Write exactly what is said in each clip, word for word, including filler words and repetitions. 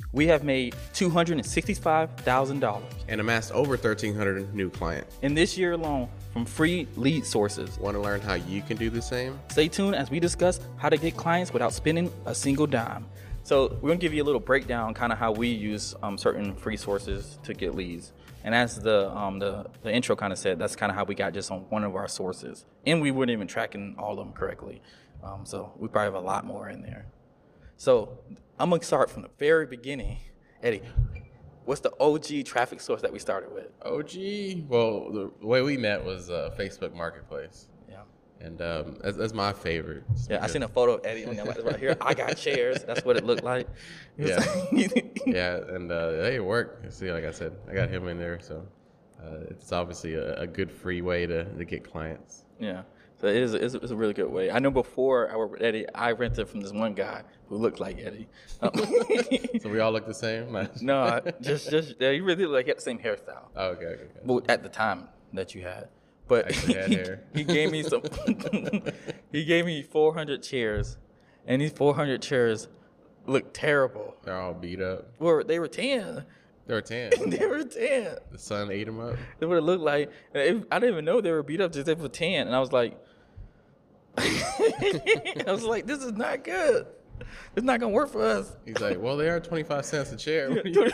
we have made two hundred sixty-five thousand dollars and amassed over thirteen hundred new clients in this year alone from free lead sources. Want to learn how you can do the same? Stay tuned as we discuss how to get clients without spending a single dime. So we're going to give you a little breakdown kind of how we use um, certain free sources to get leads. And as the um, the, the intro kind of said, that's kind of how we got just on one of our sources. And we weren't even tracking all of them correctly. Um, so we probably have a lot more in there. So I'm going to start from the very beginning. Eddie, what's the O G traffic source that we started with? O G? Well, the way we met was uh, Facebook Marketplace. Yeah. And um, that's, that's my favorite. Yeah, I seen a photo of Eddie on there right here. I got chairs. That's what it looked like. It yeah. yeah, and uh, hey, it worked. See, like I said, I got him in there. So uh, it's obviously a, a good free way to, to get clients. Yeah. So it is it's, it's a really good way. I know before I worked with Eddie, I rented from this one guy who looked like Eddie. Um, so we all look the same? no, just just yeah, he really looked like he had the same hairstyle. Oh, okay, okay. okay. Well, at the time that you had, but I actually had he, hair. he gave me some. He gave me four hundred chairs, and these four hundred chairs looked terrible. They're all beat up. Well, they were tan. They were tan. They were tan. The sun ate them up. That's what it looked like. It, I didn't even know they were beat up. Just they were tan, and I was like. I was like, this is not good. It's not gonna work for us. He's like, well, they are twenty-five cents a chair.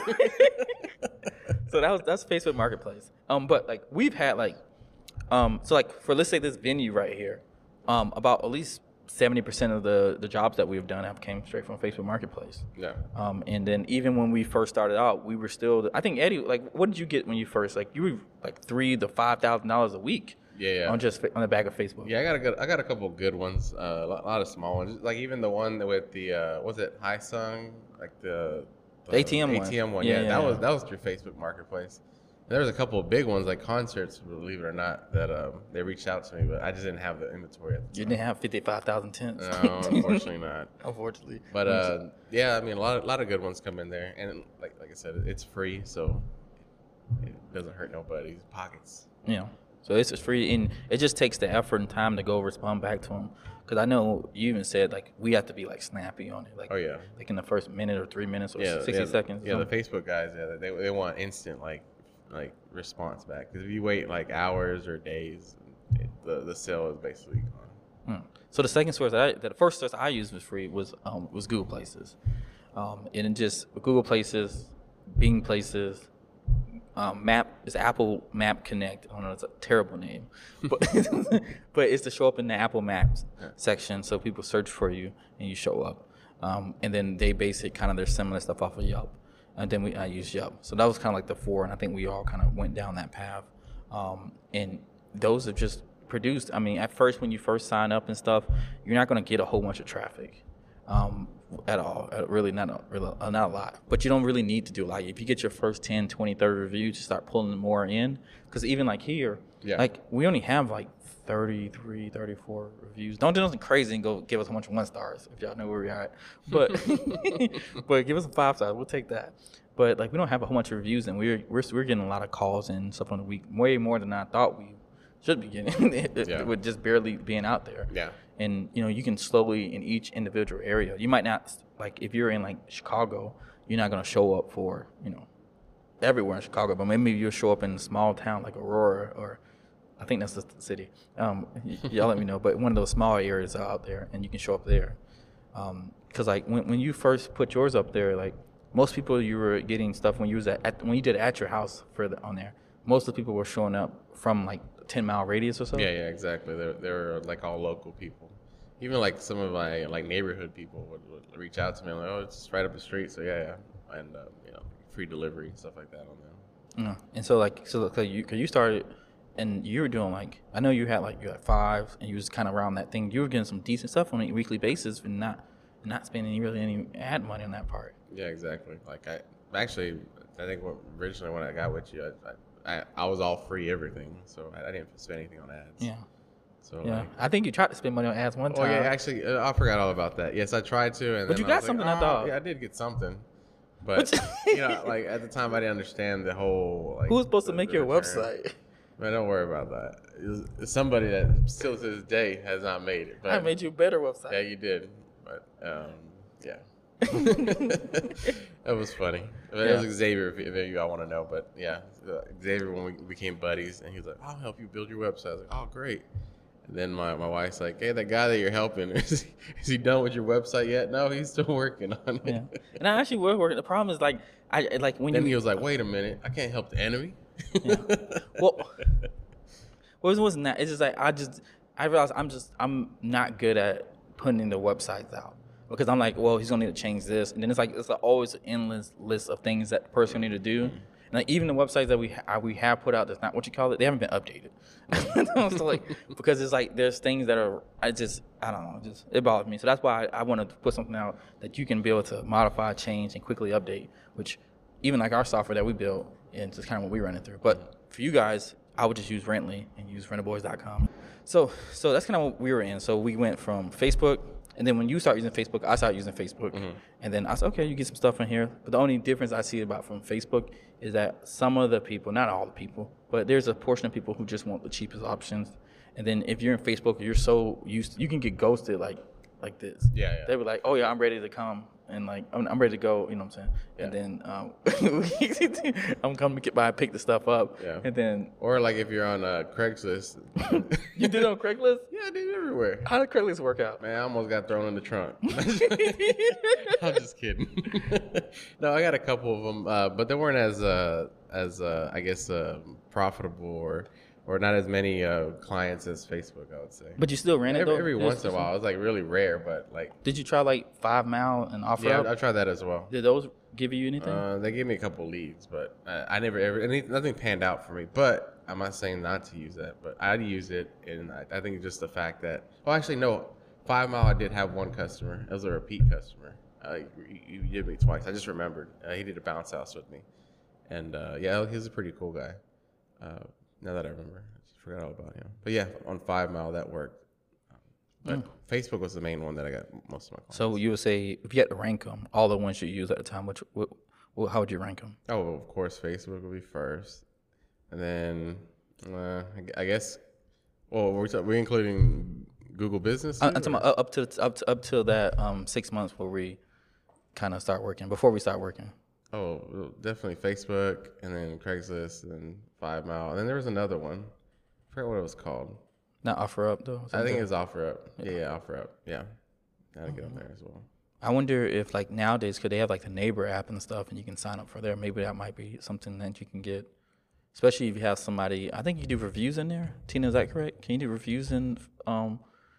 So that was that's Facebook Marketplace. Um, but like we've had like, um, so like for let's say this venue right here, um, about at least seventy percent of the the jobs that we've done have came straight from Facebook Marketplace. Yeah. Um, and then even when we first started out, we were still. I think Eddie, like, what did you get when you first like you were like three to five thousand dollars a week. Yeah, yeah. On just on the back of Facebook. Yeah, I got a good. I got a couple of good ones. Uh, a lot, lot of small ones. Like even the one with the uh, was it Hisung, like the, the A T M one. A T M one. Yeah, Yeah, yeah, that yeah. was that was through Facebook Marketplace. And there was a couple of big ones like concerts, believe it or not, that um, they reached out to me, but I just didn't have the inventory at the You time. didn't have fifty-five thousand tents. No, unfortunately not. Unfortunately. But uh, yeah, I mean a lot, of, lot of good ones come in there, and like like I said, it's free, so it doesn't hurt nobody's pockets. Yeah. So it's just free, and it just takes the effort and time to go respond back to them. Because I know you even said, like, we have to be, like, snappy on it. Like, Oh yeah. like in the first minute or three minutes or Yeah, sixty yeah, seconds. or Yeah, the something. Facebook guys, yeah, they they want instant like like response back. Because if you wait like hours or days, it, the the sale is basically gone. Hmm. So the second source, that I, the first source I used was free was um, was Google Places, um, and it just Google Places, Bing Places, um, Map is Apple Map Connect. I don't know, it's a terrible name, but but it's to show up in the Apple Maps section, so people search for you and you show up, um, and then they base it kind of their similar stuff off of Yelp, and then we I use Yelp. So that was kind of like the four, and I think we all kind of went down that path, um, and those have just produced. I mean, at first when you first sign up and stuff, you're not going to get a whole bunch of traffic. Um, at all, uh, really not a, really, uh, not a lot, but you don't really need to do like if you get your first ten, twenty, thirty reviews, you start pulling more in, because even like here, Yeah. like we only have like thirty-three, thirty-four reviews. Don't do nothing crazy and go give us a bunch of one stars if y'all know where we're at, but but give us some five stars, we'll take that. But like we don't have a whole bunch of reviews, and we're we're we're getting a lot of calls and stuff on the week, way more than I thought we should be getting Yeah. with just barely being out there. Yeah. And you know, you can slowly in each individual area. You might not like if you're in like Chicago, you're not gonna show up for you know everywhere in Chicago, but maybe you'll show up in a small town like Aurora, or I think that's the city. Um, y- y'all let me know. But one of those small areas are out there, and you can show up there. Because like when when you first put yours up there, like most people you were getting stuff when you was at, at when you did it at your house for the, on there. Most of the people were showing up from like a ten mile radius or so. Yeah, yeah, exactly. They're they're like all local people. Even like some of my like neighborhood people would, would reach out to me. I'm like, oh, it's just right up the street. So yeah, yeah, and uh, you know, free delivery and stuff like that on there. Yeah. And so like so like you cause you started and you were doing like I know you had like you had five and you was kind of around that thing. You were getting some decent stuff on a weekly basis and not not spending really any ad money on that part. Yeah, exactly. Like I actually, I think what, originally when I got with you, I, I I was all free everything, so I, I didn't spend anything on ads. Yeah. So Yeah. like, I think you tried to spend money on ads one oh time. yeah, actually, uh, I forgot all about that. Yes, I tried to, and But then you I got was like, something, I oh, thought. Yeah, I did get something, but you know, like at the time, I didn't understand the whole. Like, Who was supposed to the- make the your return. website? Man, don't worry about that. It was, it's somebody that still to this day has not made it. But I made you a better website. yeah, you did. But um, yeah. That was funny. It Yeah. was Xavier, if, if you all want to know. But yeah, uh, Xavier, when we became buddies, and he was like, I'll help you build your website. I was like, oh, great. And then my, my wife's like, hey, that guy that you're helping, is he, is he done with your website yet? No, he's still working on it. Yeah. And I actually was working. The problem is like, I like when Then you. he was like, wait a minute, I can't help the enemy. Yeah. Well, well, it wasn't that. It's just like I just I realized I'm just I'm not good at putting the websites out because I'm like, well, he's gonna need to change this, and then it's like it's like always an endless list of things that the person need to do. And like even the websites that we ha- we have put out, that's not what you call it. They haven't been updated. So like because it's like there's things that are I just I don't know, just it bothers me. So that's why I, I wanted to put something out that you can be able to modify, change, and quickly update. Which even like our software that we built, and just kind of what we're running through. But for you guys, I would just use Rently and use rental boys dot com. So so that's kind of what we were in. So we went from Facebook, and then when you start using Facebook, I started using Facebook. Mm-hmm. And then I said, okay, you get some stuff in here. But the only difference I see about from Facebook is that some of the people, not all the people, but there's a portion of people who just want the cheapest options. And then if you're in Facebook, you're so used to, you can get ghosted like like this. Yeah, yeah. They were like, oh yeah, I'm ready to come. And like, I'm, I'm ready to go, you know what I'm saying? Yeah. And then um, I'm coming to get by and pick the stuff up. Yeah. And then. Or like if you're on uh, Craigslist. You did it on Craigslist? Yeah, I did it everywhere. How did Craigslist work out? Man, I almost got thrown in the trunk. I'm just kidding. No, I got a couple of them, uh, but they weren't as, uh, as uh, I guess, uh, profitable or. Or not as many uh, clients as Facebook, I would say. But you still ran it every, though? every once in a while. It was like really rare, but like. Did you try like Five Mile and OfferUp? Yeah, I tried that as well. Did those give you anything? Uh, they gave me a couple leads, but I, I never ever any, nothing panned out for me. But I'm not saying not to use that, but I'd use it, and I, I think just the fact that. Well, actually, no. Five Mile, I did have one customer. It was a repeat customer. Uh, you, you did me twice. I just remembered. Uh, he did a bounce house with me, and uh, yeah, he was a pretty cool guy. Uh, now that I remember. Forgot all about him. But yeah, on Five Mile that worked. But mm. Facebook was the main one that I got most of my clients. So you would say if you had to rank them, all the ones you used at the time, which what, what, how would you rank them? Oh, well, of course, Facebook would be first, and then uh, I guess. Well, we're we're including Google Business. I'm talking about up to up to up to that um, six months where we kind of start working. Before we start working. Oh, definitely Facebook, and then Craigslist, and then Five Mile, and then there was another one. I forgot what it was called. Not OfferUp though. I think it was OfferUp. Yeah, yeah, OfferUp. Yeah, gotta get on there as well. I wonder if like nowadays could they have like the Neighbor app and stuff, and you can sign up for there. Maybe that might be something that you can get, especially if you have somebody. I think you do reviews in there. Tina, is that correct? Can you do reviews in? Um,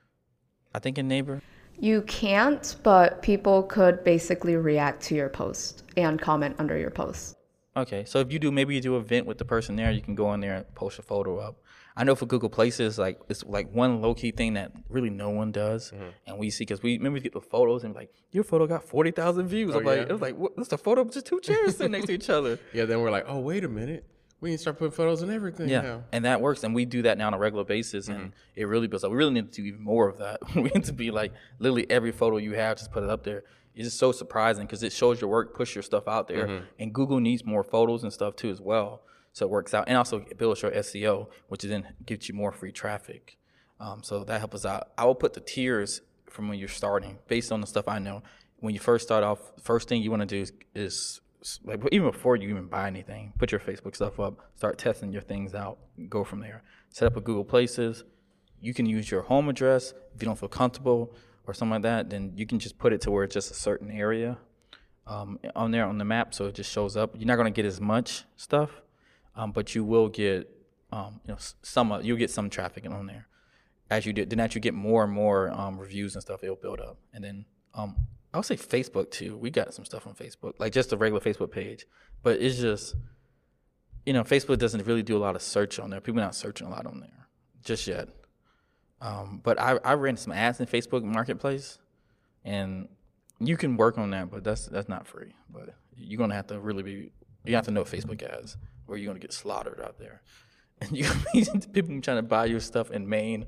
I think in Neighbor. You can't, but people could basically react to your post and comment under your post. Okay, so if you do, maybe you do an event with the person there, you can go in there and post a photo up. I know for Google Places, like it's like one low key thing that really no one does, mm-hmm. and we see because we remember we get the photos and like your photo got forty thousand views. Oh, I'm like, yeah? It was like, what? It's a photo of just two chairs sitting next to each other. Yeah, then we're like, oh wait a minute, we need to start putting photos and everything. Yeah, now. And that works, and we do that now on a regular basis, mm-hmm. and it really builds up. We really need to do even more of that. We need to be like literally every photo you have, just put it up there. It's just so surprising because it shows your work, push your stuff out there, mm-hmm. and Google needs more photos and stuff too as well. So it works out, and also it builds your S E O, which then gives you more free traffic. Um, so that helps us out. I will put the tiers from when you're starting, based on the stuff I know. When you first start off, first thing you want to do is, is like even before you even buy anything, put your Facebook stuff up, start testing your things out, go from there. Set up a Google Places. You can use your home address if you don't feel comfortable or something like that. Then you can just put it to where it's just a certain area um, on there on the map, so it just shows up. You're not going to get as much stuff. Um, but you will get, um, you know, some. Uh, you'll get some traffic on there, as you did. Then as you get more and more um, reviews and stuff, it'll build up. And then um, I would say Facebook too. We got some stuff on Facebook, like just a regular Facebook page. But it's just, you know, Facebook doesn't really do a lot of search on there. People are not searching a lot on there just yet. Um, but I, I ran some ads in Facebook Marketplace, and you can work on that, but that's that's not free. But you're gonna have to really be. You have to know Facebook ads, or you're gonna get slaughtered out there. And you people trying to buy your stuff in Maine,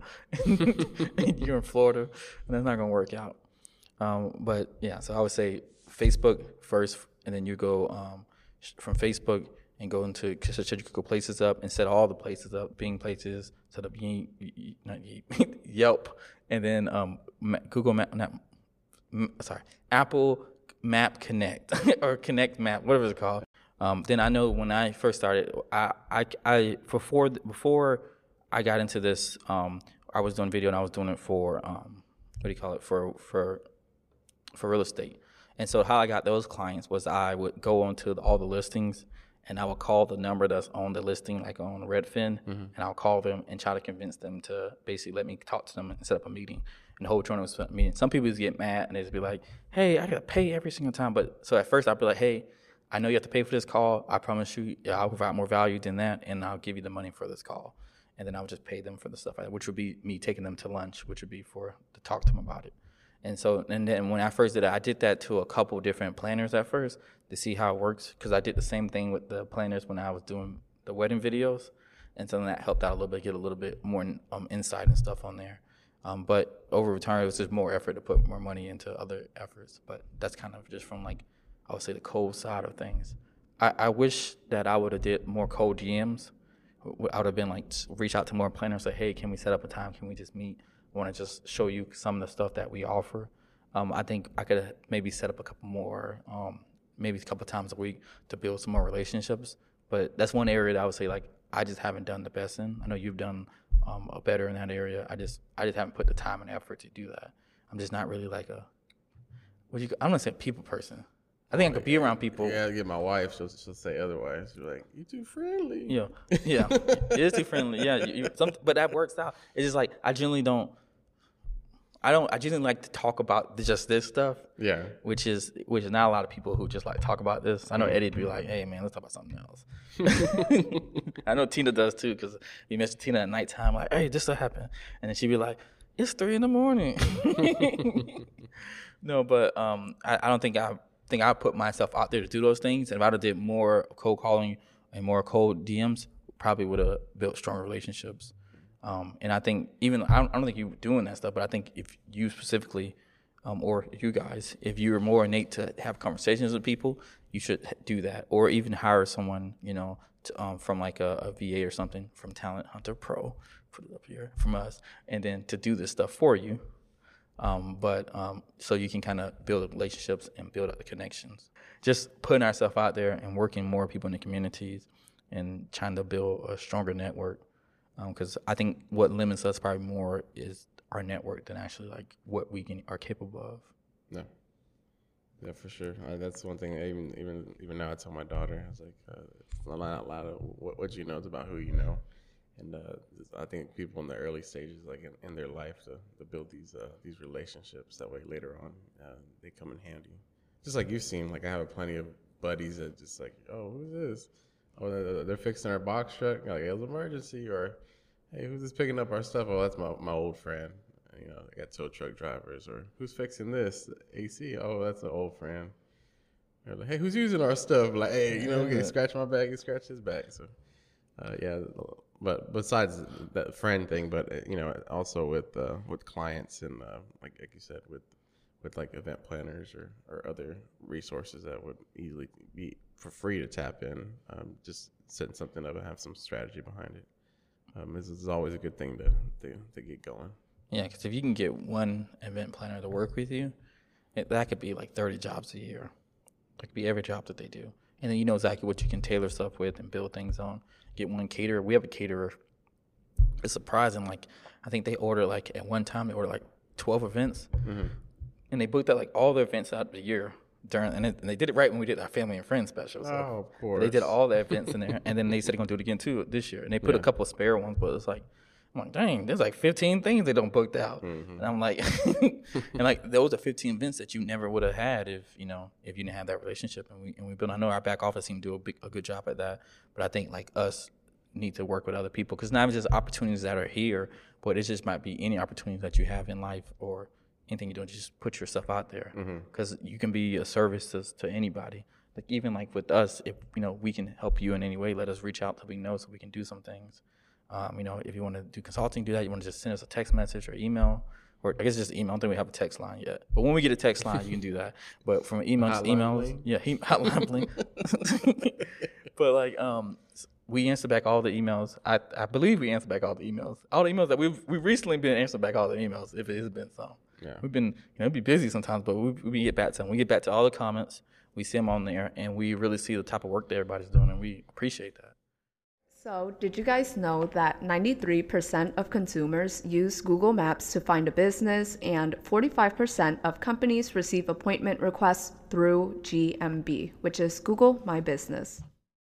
and you're in Florida, and that's not gonna work out. Um, but yeah, so I would say Facebook first, and then you go um, from Facebook and go into set your Google Places up and set all the places up, Bing Places, set up Ye, Ye, not Ye, Yelp, and then um, Google Map, not, sorry, Apple Map Connect or Connect Map, whatever it's called. Um, then I know when I first started, I, I, I before before I got into this, um, I was doing video and I was doing it for um, what do you call it for for for real estate. And so how I got those clients was I would go onto the, all the listings, and I would call the number that's on the listing, like on Redfin, mm-hmm. and I'll call them and try to convince them to basically let me talk to them and set up a meeting. And the whole tournament was a meeting. Some people just get mad and they just be like, hey, I got to pay every single time. But so at first I'd be like, hey, I know you have to pay for this call. I promise you I'll provide more value than that, and I'll give you the money for this call. And then I would just pay them for the stuff, which would be me taking them to lunch, which would be for to talk to them about it. And so, and then when I first did it, I did that to a couple different planners at first to see how it works, because I did the same thing with the planners when I was doing the wedding videos, and so that helped out a little bit, get a little bit more um, insight and stuff on there. Um, but over time, it was just more effort to put more money into other efforts. But that's kind of just from like, I would say the cold side of things. I, I wish that I would have did more cold D Ms. I would have been like, reach out to more planners, say, hey, can we set up a time? Can we just meet? I want to just show you some of the stuff that we offer. Um, I think I could maybe set up a couple more, um, maybe a couple times a week to build some more relationships. But that's one area that I would say, like, I just haven't done the best in. I know you've done um, better in that area. I just I just haven't put the time and effort to do that. I'm just not really like a, what you, I'm not saying people person. I think I could be around people. Yeah, I get my wife. She'll, she'll say otherwise. She's like, "You too friendly." Yeah, yeah, it is too friendly. Yeah, you, you, some, but that works out. It's just like I generally don't. I don't. I generally like to talk about just this stuff. Yeah. Which is which is not a lot of people who just like talk about this. I know Eddie'd be like, "Hey man, let's talk about something else." I know Tina does too, because you mentioned Tina at nighttime, like, "Hey, this will happen," and then she'd be like, "It's three in the morning." No, but um, I, I don't think I. think I put myself out there to do those things. And if I'd have did more cold calling and more cold D Ms, probably would have built stronger relationships. Um, and I think even, I don't, I don't think you were doing that stuff, but I think if you specifically, um, or you guys, if you're more innate to have conversations with people, you should do that. Or even hire someone, you know, to, um, from like a, a V A or something from Talent Hunter Pro, put it up here from us, and then to do this stuff for you. Um, but um, so you can kind of build relationships and build up the connections. Just putting ourselves out there and working more people in the communities and trying to build a stronger network. Because um, I think what limits us probably more is our network than actually like what we can are capable of. Yeah, yeah, for sure. Uh, that's one thing. Even even even now, I tell my daughter, I was like, uh, a lot out loud of what, what you know is about who you know. And uh, I think people in the early stages, like in, in their life, to, to build these uh, these relationships. That way, later on, uh, they come in handy. Just like you've seen, like I have plenty of buddies that just like, oh, who's this? Oh, they're, they're fixing our box truck. Like, it was an emergency. Or, hey, who's just picking up our stuff? Oh, that's my my old friend. You know, they got tow truck drivers. Or who's fixing this? A C. Oh, that's an old friend. Or like, hey, who's using our stuff? Like, hey, you know, okay, scratch my back, you scratch his back. So, uh, yeah. But besides that friend thing, but you know, also with uh, with clients and uh, like like you said, with with like event planners or, or other resources that would easily be for free to tap in. Um, just setting something up and have some strategy behind it. Um, this is always a good thing to to, to get going. Yeah, because if you can get one event planner to work with you, it, that could be like thirty jobs a year. That could be every job that they do, and then you know exactly what you can tailor stuff with and build things on. Get one caterer. We have a caterer. It's surprising. Like, I think they order like at one time they ordered like twelve events, mm-hmm. and they booked out like all the events out of the year during, and, it, and they did it right when we did our family and friends special. So oh, of course. They did all the events in there, and then they said they're gonna do it again too this year. And they put yeah. a couple of spare ones, but it's like, I'm like, dang, there's like fifteen things they don't booked out, mm-hmm. and I'm like, and like those are fifteen events that you never would have had if you know if you didn't have that relationship. And we and we built. I know our back office team do a big, a good job at that, but I think like us need to work with other people, because not just opportunities that are here, but it just might be any opportunities that you have in life or anything you're doing. Just put yourself out there, because mm-hmm. you can be a service to, to anybody. Like even like with us, if you know we can help you in any way, let us reach out so we know so we can do some things. Um, you know, if you want to do consulting, do that. You want to just send us a text message or email, or I guess just email. I don't think we have a text line yet, but when we get a text line, you can do that. But from email, just emails, yeah, he, hotline bling. But like, um, we answer back all the emails. I, I believe we answer back all the emails. All the emails that we've we've recently been answering back all the emails, if it has been some. Yeah. We've been, you know, it'd be busy sometimes, but we, we get back to them. We get back to all the comments. We see them on there, and we really see the type of work that everybody's doing, and we appreciate that. So, did you guys know that ninety-three percent of consumers use Google Maps to find a business, and forty-five percent of companies receive appointment requests through G M B, which is Google My Business?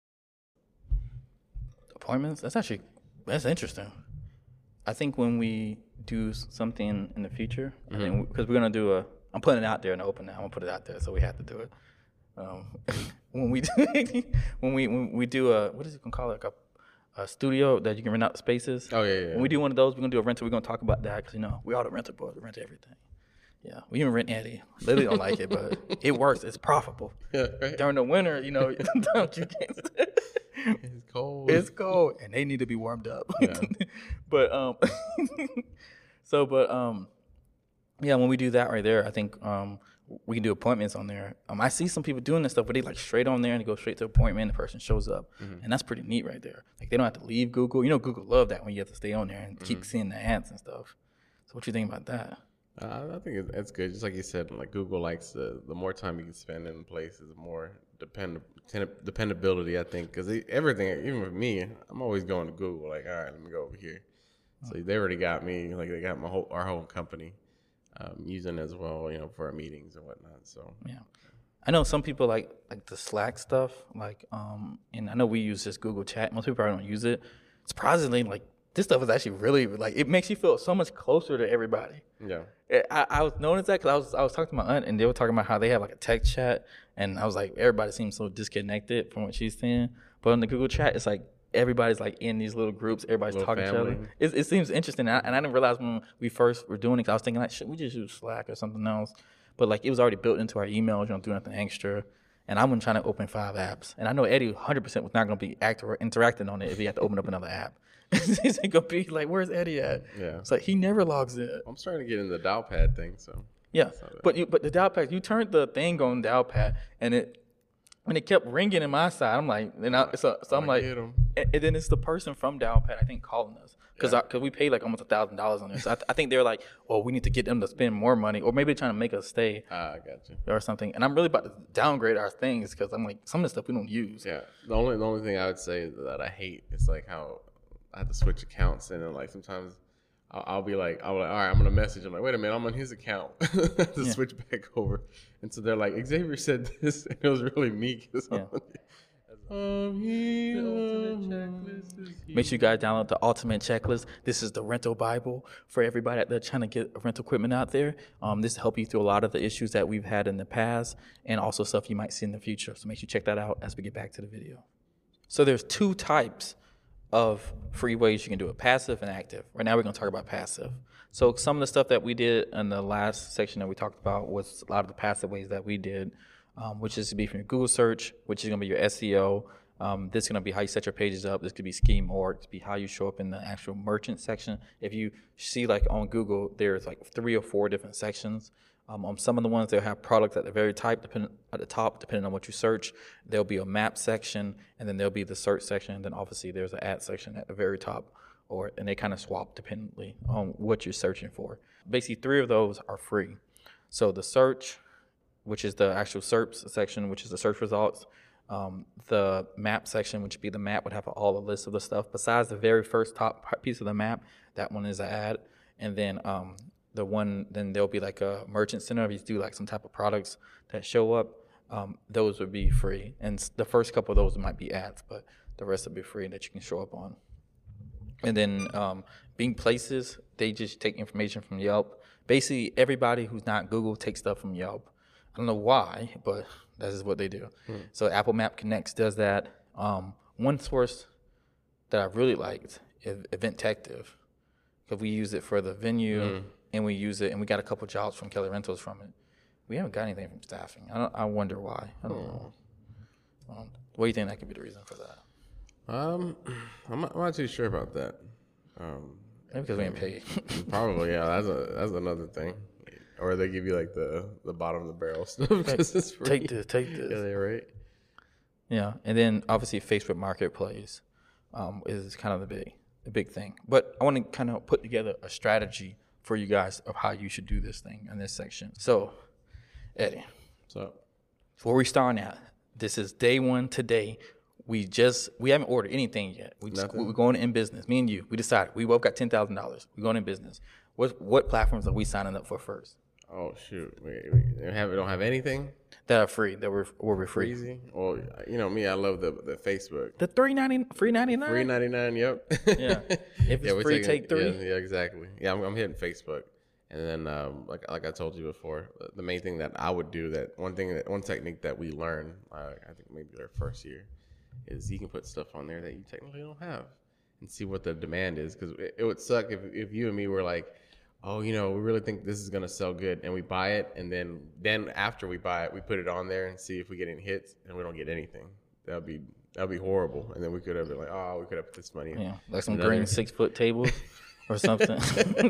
Appointments? That's actually, that's interesting. I think when we do something in the future, mm-hmm. I think because we're gonna do a, I'm putting it out there in the open now. I'm gonna put it out there, so we have to do it. Um, when we do, when we when we do a, what is it gonna call it, like a, a studio that you can rent out spaces. Oh yeah, yeah. When we do one of those, we're gonna do a rental. We're gonna talk about that because you know we all the rental boys. We rent everything. Yeah, we even rent Eddie. Lily don't like it, but it works. It's profitable. Yeah, right. During the winter, you know, sometimes you can't. It's cold. It's cold, and they need to be warmed up. Yeah. but um, so but um, yeah, when we do that right there, I think um, we can do appointments on there. Um, I see some people doing this stuff, but they like straight on there and they go straight to appointment. The person shows up, mm-hmm. and that's pretty neat right there. Like they don't have to leave Google. You know, Google love that when you have to stay on there and mm-hmm. keep seeing the ads and stuff. So what you think about that? Uh, I think it's, it's good. Just like you said, like Google likes the the more time you can spend in places, the more depend dependability. I think because everything, even with me, I'm always going to Google. Like, all right, let me go over here. So they already got me. Like they got my whole our whole company um, using it as well, you know, for our meetings and whatnot. So yeah, I know some people like like the Slack stuff. Like, um, and I know we use this Google Chat. Most people probably don't use it. Surprisingly, like this stuff is actually really like it makes you feel so much closer to everybody. Yeah. I, I was noticing that because I was I was talking to my aunt and they were talking about how they have like a text chat, and I was like, everybody seems so disconnected from what she's saying. But in the Google Chat, it's like everybody's like in these little groups, everybody's little talking family. to each other. It, it seems interesting, and I, and I didn't realize when we first were doing it. Cause I was thinking like, should we just use Slack or something else? But like it was already built into our emails. You don't do nothing extra. And I wasn't trying to open five apps, and I know Eddie one hundred percent was not going to be act- interacting on it if he had to open up another app. He's gonna be like, "Where's Eddie at?" Yeah, it's like he never logs in. I'm starting to get in the dial pad thing, so yeah. But you, but the dial pad, you turned the thing on dial pad, and it when it kept ringing in my side, I'm like, and I, so, so I'm like, and, and then it's the person from dial pad, I think, calling us because yeah. because we paid like almost a thousand dollars on this. So I, th- I think they're like, "Oh, we need to get them to spend more money," or maybe they're trying to make us stay. Ah, I got you. Or something. And I'm really about to downgrade our things because I'm like, some of the stuff we don't use. Yeah. The only the only thing I would say that I hate is like how I have to switch accounts, and then like sometimes I'll, I'll be like, I'll be like, all right, I'm gonna message. I'm like, wait a minute, I'm on his account. I have to yeah. switch back over, and so they're like, Xavier said this, and it was really me. Yeah. Um, he, Make sure you guys download the Ultimate Checklist. This is the rental Bible for everybody that's trying to get rental equipment out there. Um, this will help you through a lot of the issues that we've had in the past, and also stuff you might see in the future. So make sure you check that out as we get back to the video. So there's two types of free ways you can do it, passive and active. Right now we're going to talk about passive. So some of the stuff that we did in the last section that we talked about was a lot of the passive ways that we did, um, which is to be from your Google search, which is going to be your S E O. Um, this is going to be how you set your pages up. This could be scheme org. It could be how you show up in the actual merchant section. If you see like on Google, there's like three or four different sections. Um, on some of the ones, they'll have products at the very type, depending at the top, depending on what you search. There'll be a map section, and then there'll be the search section, and then obviously there's an ad section at the very top, or and they kind of swap dependently on what you're searching for. Basically, three of those are free. So the search, which is the actual search section, which is the search results. Um, the map section, which would be the map, would have all the list of the stuff. Besides the very first top piece of the map, that one is an ad, and then um, the one, then there'll be like a merchant center. If you do like some type of products that show up, um, those would be free. And the first couple of those might be ads, but the rest would be free that you can show up on. And then um, Bing Places, they just take information from Yelp. Basically, everybody who's not Google takes stuff from Yelp. I don't know why, but that is what they do. Hmm. So Apple Map Connects does that. Um, one source that I really liked is Eventective, because we use it for the venue. Mm. And we use it, and we got a couple jobs from Kelly Rentals from it. We haven't got anything from staffing. I don't, I wonder why. I don't oh. know. Um, what do you think that could be the reason for that? Um, I'm not, I'm not too sure about that. Um, Maybe because we ain't paid. Probably, yeah. That's a that's another thing. Or they give you like the, the bottom of the barrel stuff because it's free. Take this, take this. Yeah, they're right. Yeah, and then obviously Facebook Marketplace um, is kind of the big the big thing. But I want to kind of put together a strategy for you guys of how you should do this thing in this section. So, Eddie, So, before we start out, this is day one today. We just we haven't ordered anything yet. We just, Nothing? we're going in business. Me and you, we decided we both got ten thousand dollars. We're going in business. What what platforms are we signing up for first? oh shoot, we, we have we don't have anything That are free. That we're or we're free. easy. Well, you know me, I love the the Facebook. The three ninety free ninety nine. Three ninety nine. Yep. Yeah. If it's we're free, take three. Yeah, yeah, exactly. Yeah, I'm, I'm hitting Facebook, and then um, like like I told you before, the main thing that I would do that one thing that one technique that we learned, uh, I think maybe our first year, is you can put stuff on there that you technically don't have, and see what the demand is. Because it, it would suck if if you and me were like, oh, you know, we really think this is gonna sell good, and we buy it, and then then after we buy it, we put it on there and see if we get any hits, and we don't get anything. That'd be that'd be horrible. And then we could have been like, oh, we could have put this money in. Yeah, like some Another- green six foot tables or something.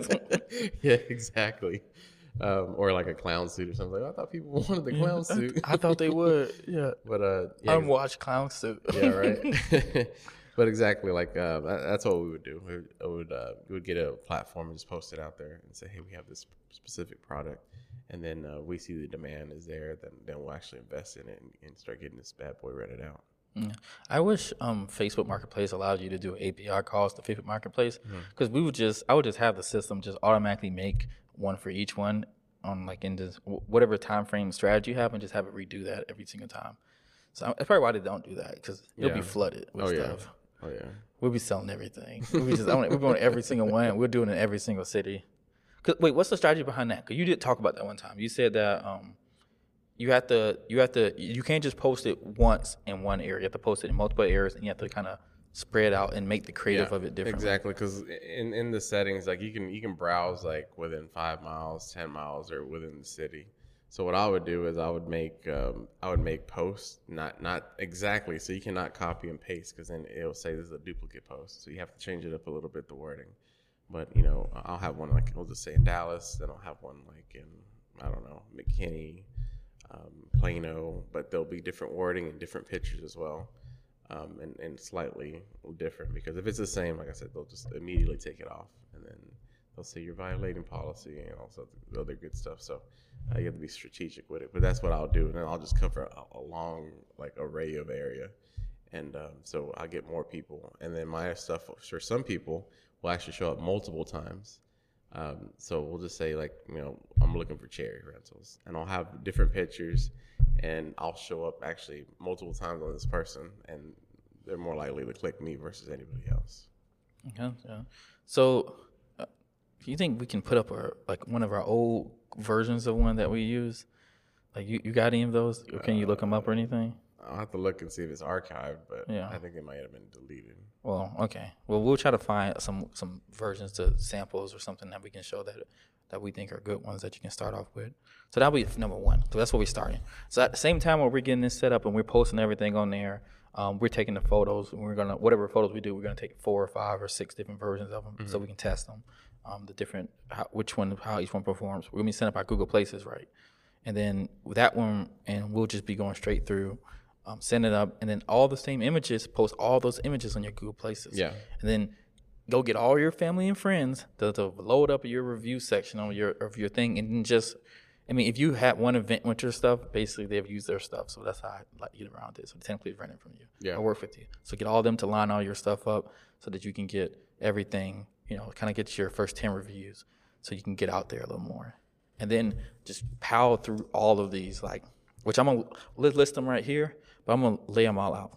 Yeah, exactly. Um, or like a clown suit or something. Like, I thought people wanted the clown suit. I thought they would. Yeah. But uh, yeah, Unwatched clown suit. yeah, right. But exactly, like uh, that, that's what we would do. We would, we would, uh, we would get a platform and just post it out there and say, hey, we have this specific product, and then uh, we see the demand is there. Then then we'll actually invest in it and, and start getting this bad boy rented out. Yeah. I wish um, Facebook Marketplace allowed you to do A P I calls to Facebook Marketplace, because we would just I would just have the system just automatically make one for each one on like in this whatever time frame strategy you have, and just have it redo that every single time. So that's probably why they don't do that, because you'll be Yeah. flooded with Oh, yeah. stuff. Oh yeah. We'll be selling everything. We'll be just, I want, we're going to every single one. We're doing it in every single city. 'Cause, wait, what's the strategy behind that? Because you did talk about that one time. You said that um, you have to, you have to, you can't just post it once in one area. You have to post it in multiple areas, and you have to kind of spread out and make the creative of it different. Exactly, because in, in the settings, like you can you can browse like within five miles, ten miles, or within the city. So what I would do is I would make um, I would make posts, not not exactly. So you cannot copy and paste, because then it'll say this is a duplicate post. So you have to change it up a little bit, the wording. But you know, I'll have one like I'll just say in Dallas, then I'll have one like in I don't know McKinney, um, Plano, but there'll be different wording and different pictures as well. Um, and, and slightly different, because if it's the same, like I said, they'll just immediately take it off, and then they'll say you're violating policy and also the other good stuff. So uh, you have to be strategic with it. But that's what I'll do, and then I'll just cover a, a long like array of area, and um, so I'll get more people. And then my stuff for some people will actually show up multiple times. Um, so we'll just say like, you know, I'm looking for cherry rentals, and I'll have different pictures, and I'll show up actually multiple times on this person, and they're more likely to click me versus anybody else. Okay, yeah. So, uh, do you think we can put up our like one of our old versions of one that we use? Like, you, you got any of those? Or can you look them up or anything? I'll have to look and see if it's archived, but Yeah. I think it might have been deleted. Well, okay. Well, we'll try to find some some versions to samples or something that we can show that that we think are good ones that you can start off with. So that'll be number one. So that's what we're starting. So at the same time when we're getting this set up and we're posting everything on there, um, we're taking the photos, and we're gonna whatever photos we do, we're gonna take four or five or six different versions of them, mm-hmm. so we can test them, um, the different how, which one how each one performs. We're gonna be setting up our Google Places, right, and then with that one, and we'll just be going straight through. Um, send it up, and then all the same images, post all those images on your Google Places. Yeah. And then go get all your family and friends to, to load up your review section on your of your thing, and then just, I mean, if you had one event with your stuff, basically they've used their stuff, so that's how I like get around it. So technically it's renting from you. Yeah. I work with you. So get all of them to line all your stuff up so that you can get everything, you know, kind of get your first ten reviews so you can get out there a little more. And then just power through all of these, like, which I'm going to list them right here, but I'm going to lay them all out.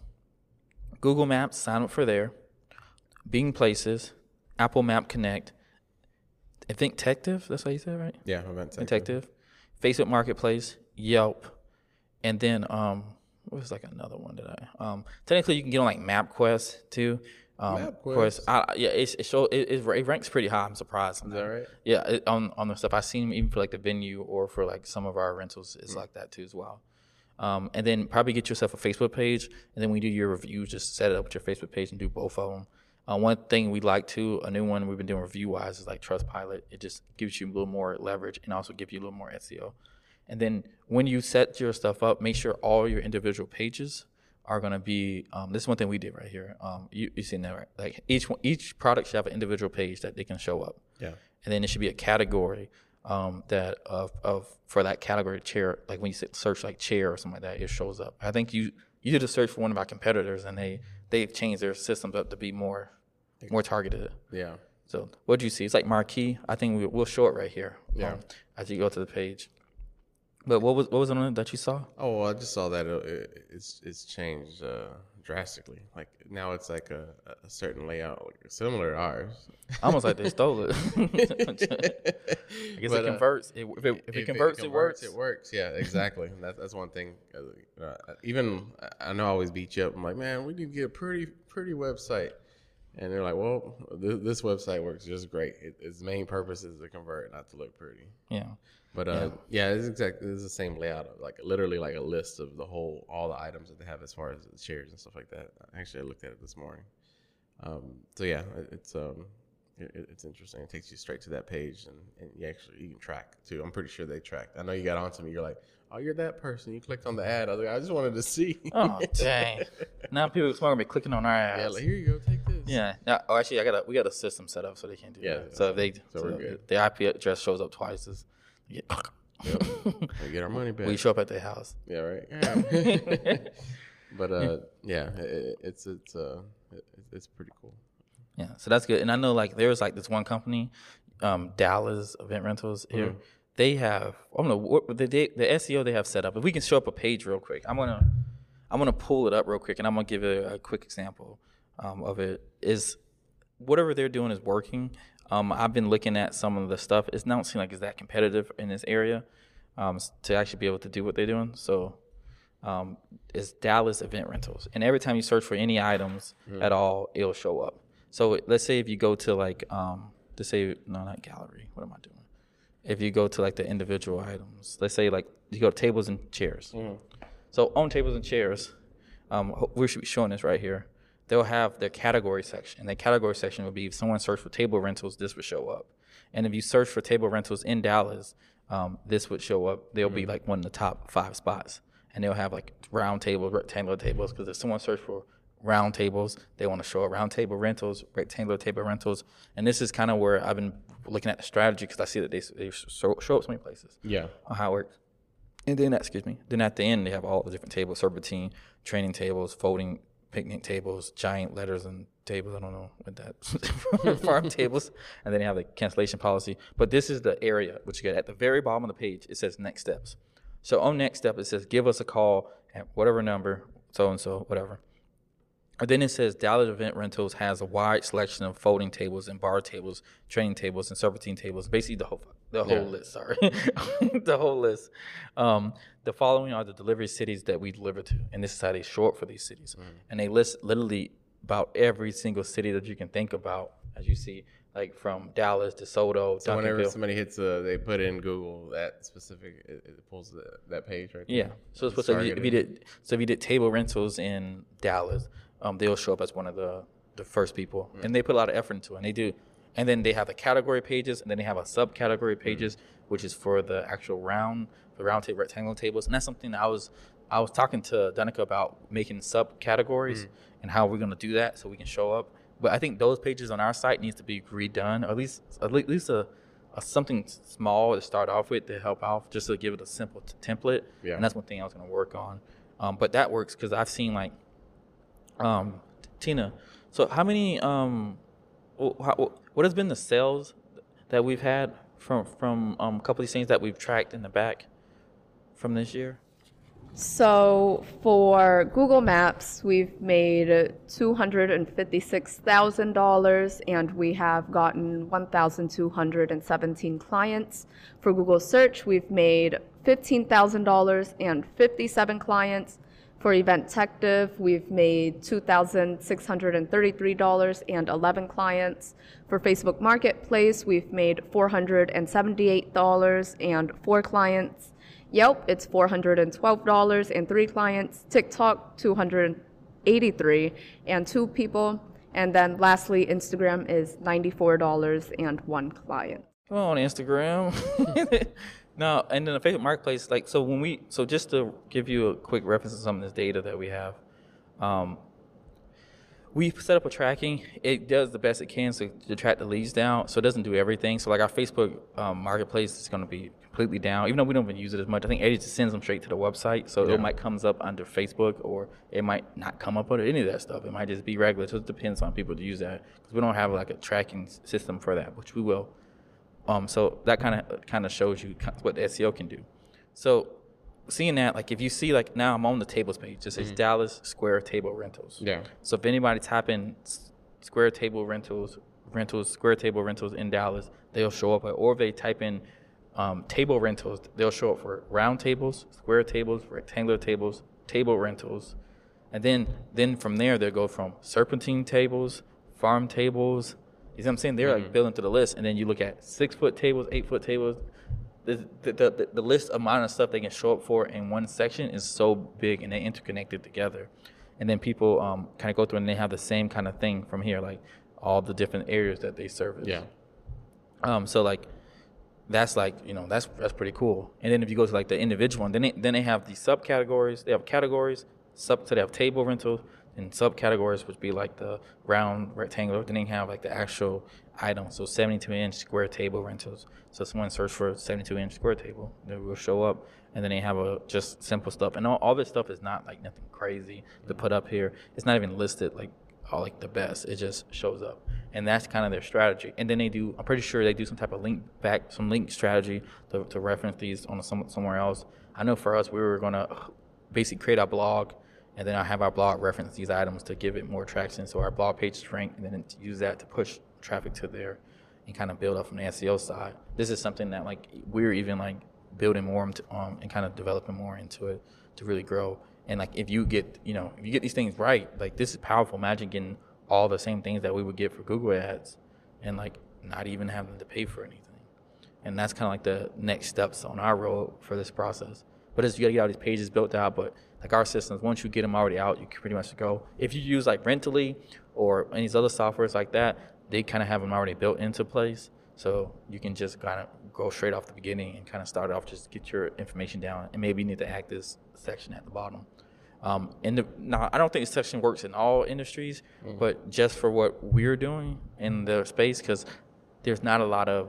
Google Maps, sign up for there. Bing Places, Apple Map Connect, I think Detective, that's what you said, right? Yeah, event Detective. Facebook Marketplace, Yelp, and then um, what was like another one that I um, technically you can get on like MapQuest too. Um, MapQuest. Of course, I, yeah, it's, it show it, it ranks pretty high. I'm surprised. Is that right? Yeah, it, on on the stuff I've seen, even for like the venue or for like some of our rentals, it's mm. like that too as well. Um, and then probably get yourself a Facebook page, and then when you do your reviews, just set it up with your Facebook page and do both of them. Uh, one thing we like too, a new one we've been doing review-wise is like Trustpilot. It just gives you a little more leverage and also gives you a little more S E O. And then when you set your stuff up, make sure all your individual pages are going to be, um, this is one thing we did right here. Um, you, you seen that, right? Like each one, each product should have an individual page that they can show up. Yeah. and then it should be a category um, that of, of for that category chair. Like when you search like chair or something like that, it shows up. I think you you did a search for one of our competitors, and they they've changed their systems up to be more more targeted. Yeah. So what do you see? It's like marquee. I think we, we'll show it right here. Yeah. Um, as you go to the page. But what was what was on it that you saw? Oh, well, I just saw that it, it, it's it's changed uh, drastically. Like now, it's like a, a certain layout, like similar to ours. Almost like they stole it. I guess But, it uh, converts. It, if, it, if it converts, it, works. It works. Yeah, exactly. That, that's one thing. Uh, even I know I always beat you up. I'm like, man, we need to get a pretty pretty website. And they're like, well, th- this website works just great. It, its main purpose is to convert, not to look pretty. Yeah. But uh, yeah. yeah, it's exactly it's the same layout, of like literally like a list of the whole all the items that they have as far as the chairs and stuff like that. Actually, I looked at it this morning. Um, so yeah, it, it's um, it, it's interesting. It takes you straight to that page, and, and you actually you can track too. I'm pretty sure they tracked. I know you got onto me. You're like, oh, you're that person. You clicked on the ad. I was like, I just wanted to see. Oh dang! Now people are gonna be clicking on our ads. Yeah, like here you go, take this. Yeah. Now, oh, actually, I got a we got a system set up so they can't do Yeah, that. So if they so so we're good. the I P address shows up twice. Is yeah. Yep. We get our money back. We show up at their house. Yeah, right. Yeah. But uh, yeah, it, it's it's uh, it, it's pretty cool. Yeah, so that's good. And I know like there's like this one company, um, Dallas Event Rentals here. Mm-hmm. They have I don't know what the the S E O they have set up. If we can show up a page real quick, I'm gonna I'm gonna pull it up real quick, and I'm gonna give you a, a quick example um, of it. Is whatever they're doing is working. Um, I've been looking at some of the stuff. It's not seem like it's that competitive in this area um, to actually be able to do what they're doing. So um, it's Dallas Event Rentals. And every time you search for any items mm. at all, it'll show up. So let's say if you go to like, um, let's say, no, not gallery. What am I doing? If you go to like the individual items, let's say like you go to tables and chairs. Mm. So on tables and chairs, um, we should be showing this right here. They'll have their category section. And the category section would be if someone searched for table rentals, this would show up. And if you search for table rentals in Dallas, um, this would show up. They'll mm-hmm. be like one of the top five spots. And they'll have like round tables, rectangular tables. Because if someone searched for round tables, they want to show up round table rentals, rectangular table rentals. And this is kind of where I've been looking at the strategy because I see that they, they show, show up so many places. Yeah. On how it works. And then, excuse me, then at the end, they have all the different tables, serpentine, training tables, folding picnic tables, giant letters and tables. I don't know what that farm tables, and then they have the cancellation policy. But this is the area which you get at the very bottom of the page. It says next steps. So on next step, it says give us a call at whatever number, so and so, whatever. And then it says Dallas Event Rentals has a wide selection of folding tables and bar tables, training tables, and serpentine tables. Basically, the whole the whole yeah. list. Sorry, the whole list. Um, the following are the delivery cities that we deliver to, and this is how they show up for these cities. Mm. And they list literally about every single city that you can think about, as you see, like from Dallas to Soto. So whenever somebody hits a, they put in Google that specific, it, it pulls the, that page right there. Yeah. So it's supposed to, if you did so if you did table rentals in Dallas. Um, they'll show up as one of the, the first people. Mm. And they put a lot of effort into it. And they do. And then they have the category pages, and then they have a subcategory pages, mm. which is for the actual round, the round table, rectangular tables. And that's something that I was I was talking to Danica about making subcategories mm. and how we're going to do that so we can show up. But I think those pages on our site needs to be redone, or at least at least a, a something small to start off with to help out, just to give it a simple t- template. Yeah. And that's one thing I was going to work on. Um, but that works because I've seen like, Um, Tina, so how many, um, how, what has been the sales that we've had from, from um, a couple of these things that we've tracked in the back from this year? So for Google Maps, we've made two hundred fifty-six thousand dollars and we have gotten one thousand two hundred seventeen clients. For Google Search, we've made fifteen thousand dollars and fifty-seven clients. For Eventective, we've made two thousand six hundred thirty-three dollars and eleven clients. For Facebook Marketplace, we've made four hundred seventy-eight dollars and four clients. Yelp, it's four hundred twelve dollars and three clients. TikTok, two hundred eighty-three dollars and two people. And then lastly, Instagram is ninety-four dollars and one client. Come on, Instagram. No, and then the Facebook Marketplace, like, so when we, so just to give you a quick reference to some of this data that we have, um, We set up a tracking. It does the best it can to, to track the leads down. So it doesn't do everything. So like our Facebook um, marketplace is going to be completely down, even though we don't even use it as much. I think Eddie just sends them straight to the website. So Yeah. it might comes up under Facebook, or it might not come up under any of that stuff. It might just be regular. So it depends on people to use that, because we don't have like a tracking s- system for that, which we will. Um, so that kind of kind of shows you ki- what the S E O can do. So seeing that, like if you see, like now I'm on the tables page, it says Dallas Square Table Rentals. Yeah. So if anybody type in s- Square Table Rentals, rentals, Square Table Rentals in Dallas, they'll show up. Or if they type in um, table rentals, they'll show up for round tables, square tables, rectangular tables, table rentals. And then then from there, they'll go from serpentine tables, farm tables. You see what I'm saying? They're like building to the list. And then you look at six foot tables, eight foot tables. The, the, the, the list amount of stuff they can show up for in one section is so big, and they interconnected together. And then people um, kind of go through and they have the same kind of thing from here, like all the different areas that they service. Yeah. Um, so like that's like, you know, that's that's pretty cool. And then if you go to like the individual one, then they, then they have the subcategories. They have categories, sub so they have table rentals and subcategories, which be like the round, rectangular. Then they have like the actual item. So seventy-two inch square table rentals. So someone search for seventy-two inch square table, they will show up. And then they have a just simple stuff. And all, all this stuff is not like nothing crazy to put up here. It's not even listed like all like the best. It just shows up. And that's kind of their strategy. And then they do, I'm pretty sure they do some type of link back, some link strategy to, to reference these on some, somewhere else. I know for us, we were going to basically create our blog, and then I have our blog reference these items to give it more traction. So our blog page is ranked, and then to use that to push traffic to there and kind of build up from the S E O side. This is something that like we're even like building more into, um, and kind of developing more into it to really grow. And like if you get, you know, if you get these things right, like this is powerful. Imagine getting all the same things that we would get for Google ads and like not even having to pay for anything. And that's kind of like the next steps on our road for this process. But it's, you gotta get all these pages built out. But like our systems, once you get them already out, you can pretty much go. If you use like Rentally or any other softwares like that, they kind of have them already built into place. So you can just kind of go straight off the beginning and kind of start off, just get your information down. And maybe you need to add this section at the bottom. Um, and the, now, I don't think this section works in all industries, mm-hmm. but just for what we're doing in the space, because there's not a lot of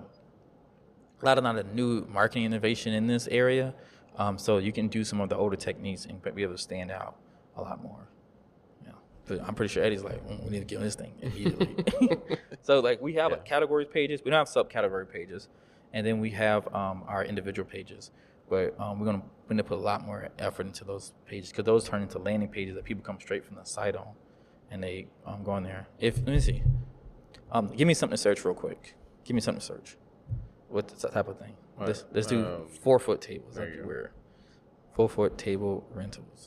a lot of not a new marketing innovation in this area. Um, so you can do some of the older techniques and be able to stand out a lot more. Yeah, but I'm pretty sure Eddie's like, mm, we need to get on this thing immediately. So like we have yeah. like categories pages, we don't have subcategory pages, and then we have um, our individual pages. But um, we're gonna we're gonna put a lot more effort into those pages, because those turn into landing pages that people come straight from the site on, and they um, go in there. If let me see, um, give me something to search real quick. Give me something to search. What type of thing? Right. Let's, let's do um, four foot tables. There you Weird. Four foot table rentals,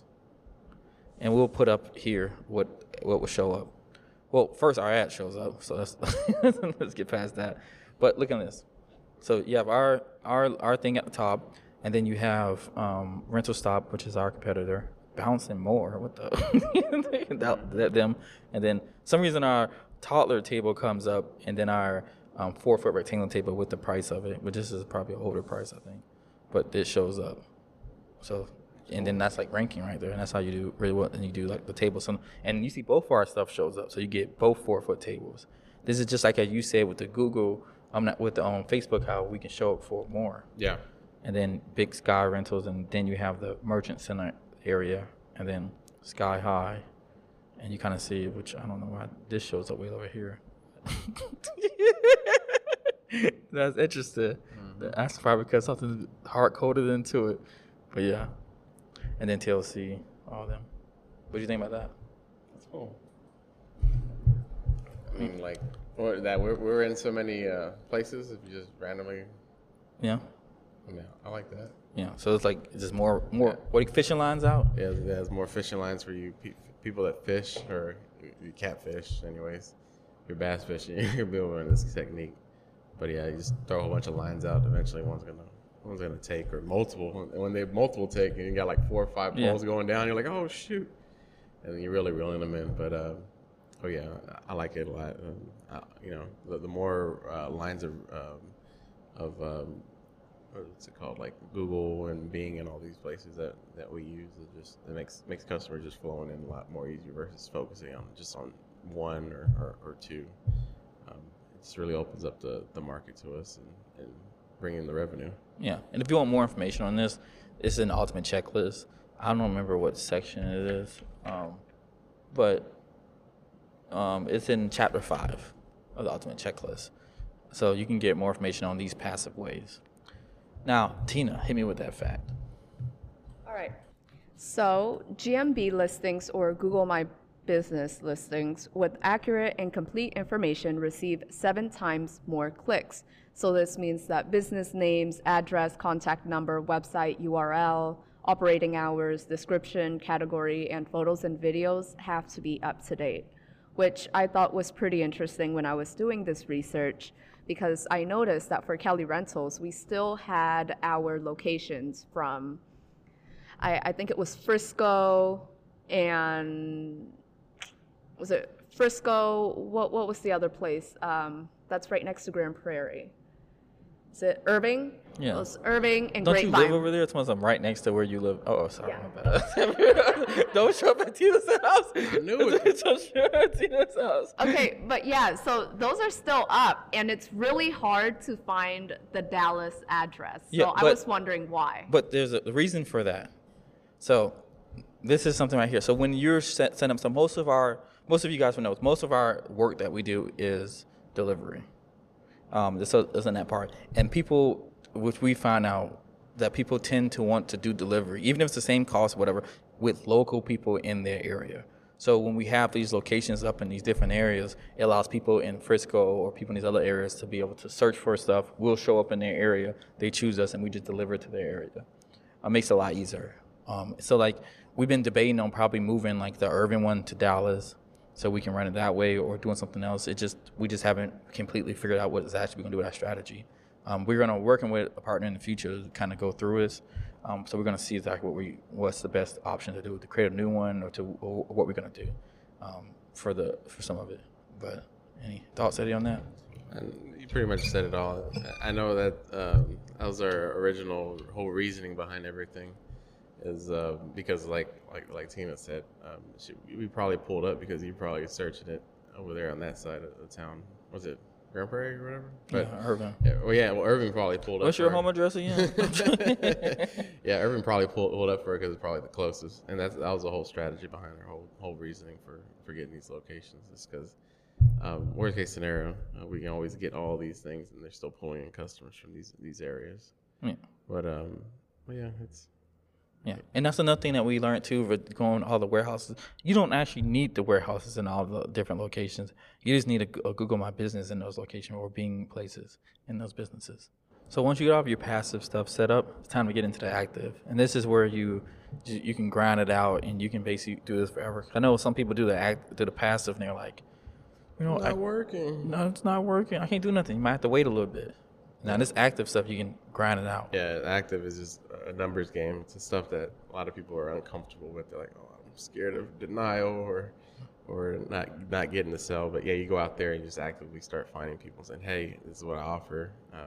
and we'll put up here what what will show up. Well, first our ad shows up, so let's let's get past that. But look at this. So you have our our our thing at the top. And then you have um, Rental Stop, which is our competitor. Bounce and More, what the? that, that, them. And then some reason our toddler table comes up, and then our um, four foot rectangular table with the price of it. But this is probably an older price, I think. But this shows up. So, and then that's like ranking right there, and that's how you do really well. And you do like the table. So, and you see both of our stuff shows up, so you get both four foot tables. This is just like as you said with the Google, I'm not with the um, Facebook, how we can show up for more. Yeah. And then Big Sky Rentals, and then you have the Merchant Center area, and then Sky High, and you kind of see, which I don't know why this shows up way over here. That's interesting. Mm-hmm. That's probably because something hard coded into it, but yeah. And then T L C, all of them. What do you think about that? That's cool. I mean, like, or that we're we're in so many uh, places. If you just randomly. Yeah. Yeah, I like that. Yeah, so it's like it's just more more. Yeah. What are you fishing lines out? Yeah, there's more fishing lines for you pe- people that fish or you catfish. Anyways, you're bass fishing. You're building this technique, but yeah, you just throw a whole bunch of lines out. Eventually, one's gonna one's gonna take, or multiple. And when they multiple take, and you got like four or five poles yeah. going down, you're like, oh shoot, and then you're really reeling them in. But uh, oh yeah, I like it a lot. Um, I, you know, the, the more uh, lines of um, of um, what's it called, like Google and Bing and all these places that, that we use, it just it makes makes customers just flowing in a lot more easier versus focusing on just on one or, or, or two. Um, it just really opens up the, the market to us and, and bring in the revenue. Yeah, and if you want more information on this, it's an ultimate checklist. I don't remember what section it is, um, but um, it's in chapter five of the ultimate checklist. So you can get more information on these passive ways. Now, Tina, hit me with that fact. All right. So G M B listings, or Google My Business listings with accurate and complete information, receive seven times more clicks. So this means that business names, address, contact number, website U R L, operating hours, description, category, and photos and videos have to be up to date, which I thought was pretty interesting when I was doing this research, because I noticed that for Kelly Rentals, we still had our locations from, I, I think it was Frisco, and was it Frisco? What what was the other place? Um, that's right next to Grand Prairie. Is it Irving? Yeah. It was Irving and Don't Grapevine. you live over there? It's I'm right next to where you live. Oh, sorry, Yeah. my bad. Don't show up at Tina's house. I knew it. Don't show up at Tina's house. Okay, but yeah, so those are still up, and it's really hard to find the Dallas address. So Yeah, I but- was wondering why. But there's a reason for that. So this is something right here. So when you're set, setting up, so most of our, most of you guys will know, most of our work that we do is delivery. Um, so isn't that part? And people, which we find out that people tend to want to do delivery, even if it's the same cost, whatever, with local people in their area. So when we have these locations up in these different areas, it allows people in Frisco or people in these other areas to be able to search for stuff. We'll show up in their area, they choose us, and we just deliver it to their area. It makes it a lot easier. Um, so like we've been debating on probably moving like the Irving one to Dallas, so we can run it that way, or doing something else. It just we just haven't completely figured out what exactly we're gonna do with our strategy. Um, we're gonna working with a partner in the future to kind of go through this. Um, so we're gonna see exactly what we what's the best option to do, to create a new one, or to or what we're gonna do um, for the for some of it. But any thoughts, Eddie, on that? And you pretty much said it all. I know that um, that was our original whole reasoning behind everything. Is uh, because like like like Tina said, um, she, we probably pulled up because you probably searching it over there on that side of the town. Was it Grand Prairie or whatever? But, Yeah, Irving. Yeah, well, yeah. Well, Irving probably pulled What's up. your for home her. address again? Yeah, Irving probably pulled, pulled up for her because it's probably the closest, and that's that was the whole strategy behind our whole whole reasoning for for getting these locations. Is because um, worst case scenario, uh, we can always get all these things, and they're still pulling in customers from these these areas. Yeah. But um, but yeah, it's. Yeah, and that's another thing that we learned too, with going to all the warehouses. You don't actually need the warehouses in all the different locations. You just need a, a Google My Business in those locations, or Bing places in those businesses. So once you get all of your passive stuff set up, it's time to get into the active. And this is where you you can grind it out, and you can basically do this forever. I know some people do the act, do the passive, and they're like, you know, Not I, working. no, it's not working. I can't do nothing. You might have to wait a little bit. Now this active stuff, you can grind it out. Yeah, active is just a numbers game. It's the stuff that a lot of people are uncomfortable with. They're like, oh, I'm scared of denial or or not not getting the sell. But yeah, you go out there and just actively start finding people saying, hey, this is what I offer. Uh,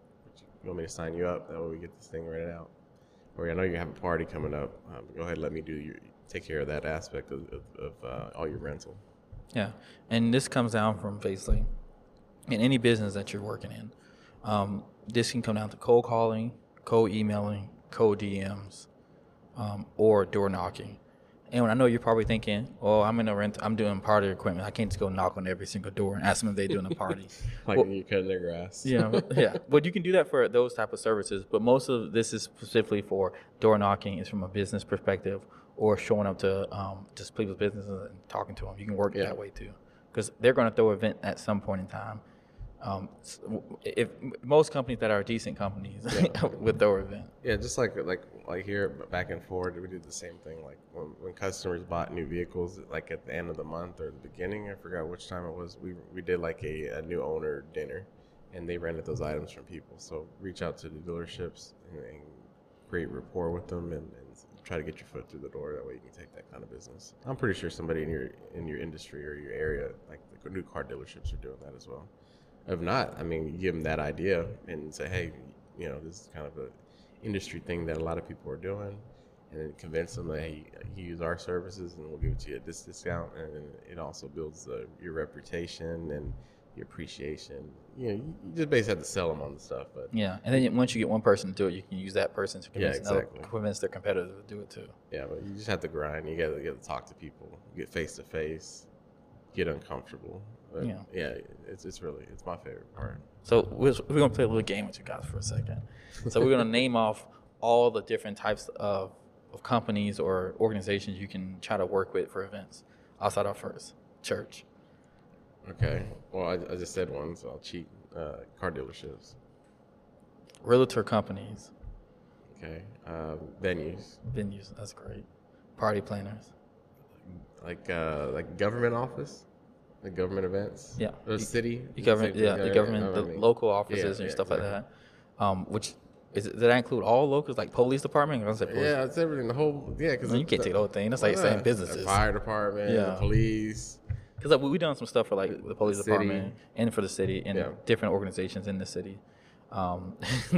you want me to sign you up? That way we get this thing rented out. Or I know you have a party coming up. Um, go ahead and let me do your, take care of that aspect of, of, of uh, all your rental. Yeah, and this comes down from basically in any business that you're working in. Um, this can come down to cold calling, cold emailing, cold D Ms, um, or door knocking. And I know you're probably thinking, "Oh, I'm in a rent. I'm doing party equipment. I can't just go knock on every single door and ask them if they're doing a party." Like Well, when you're cutting their grass. yeah, but- yeah. But you can do that for those type of services. But most of this is specifically for door knocking. Is from a business perspective, or showing up to um, just people's businesses and talking to them. You can work it Yeah. that way too, because they're going to throw an event at some point in time. Um, s- if most companies that are decent companies would throw an event. Yeah, just like like like here back and forth, we do the same thing. Like when, when customers bought new vehicles, like at the end of the month or the beginning, I forgot which time it was. We we did like a, a new owner dinner, and they rented those items from people. So reach out to the dealerships and, and create rapport with them, and, and try to get your foot through the door. That way you can take that kind of business. I'm pretty sure somebody in your in your industry or your area, like the new car dealerships, are doing that as well. If not, I mean, you give them that idea and say, hey, you know, this is kind of a industry thing that a lot of people are doing. and then convince them that hey, you use our services and we'll give it to you at this discount, and it also builds uh, your reputation and your appreciation. You know, you you just basically have to sell them on the stuff, but Yeah, and then once you get one person to do it, you can use that person to convince, Yeah, exactly. another, convince their competitor to do it too. yeah, but you just have to grind. You got to get to talk to people, get face to face, get uncomfortable. But Yeah. yeah, it's it's really it's my favorite part. So we're, we're gonna play a little game with you guys for a second. So we're gonna name off all the different types of, of companies or organizations you can try to work with for events. I'll start off first. Church, Okay. Well, I, I just said one, so I'll cheat. Uh, car dealerships. realtor companies, Okay. Um, venues. venues. That's great. Party planners. Like uh, like government office, like government events. Yeah. Or You- city. The government, yeah, the government, the local. local offices Yeah, and yeah, stuff like exactly. that. Um, which is does that include all locals, like police department? I was like, police. Yeah, it's everything. The whole yeah, because You can't take the whole thing. That's like saying businesses. Fire department, Yeah. police. Because like, we done some stuff for like the police City. department and for the city and Yeah. different organizations in the city. Um,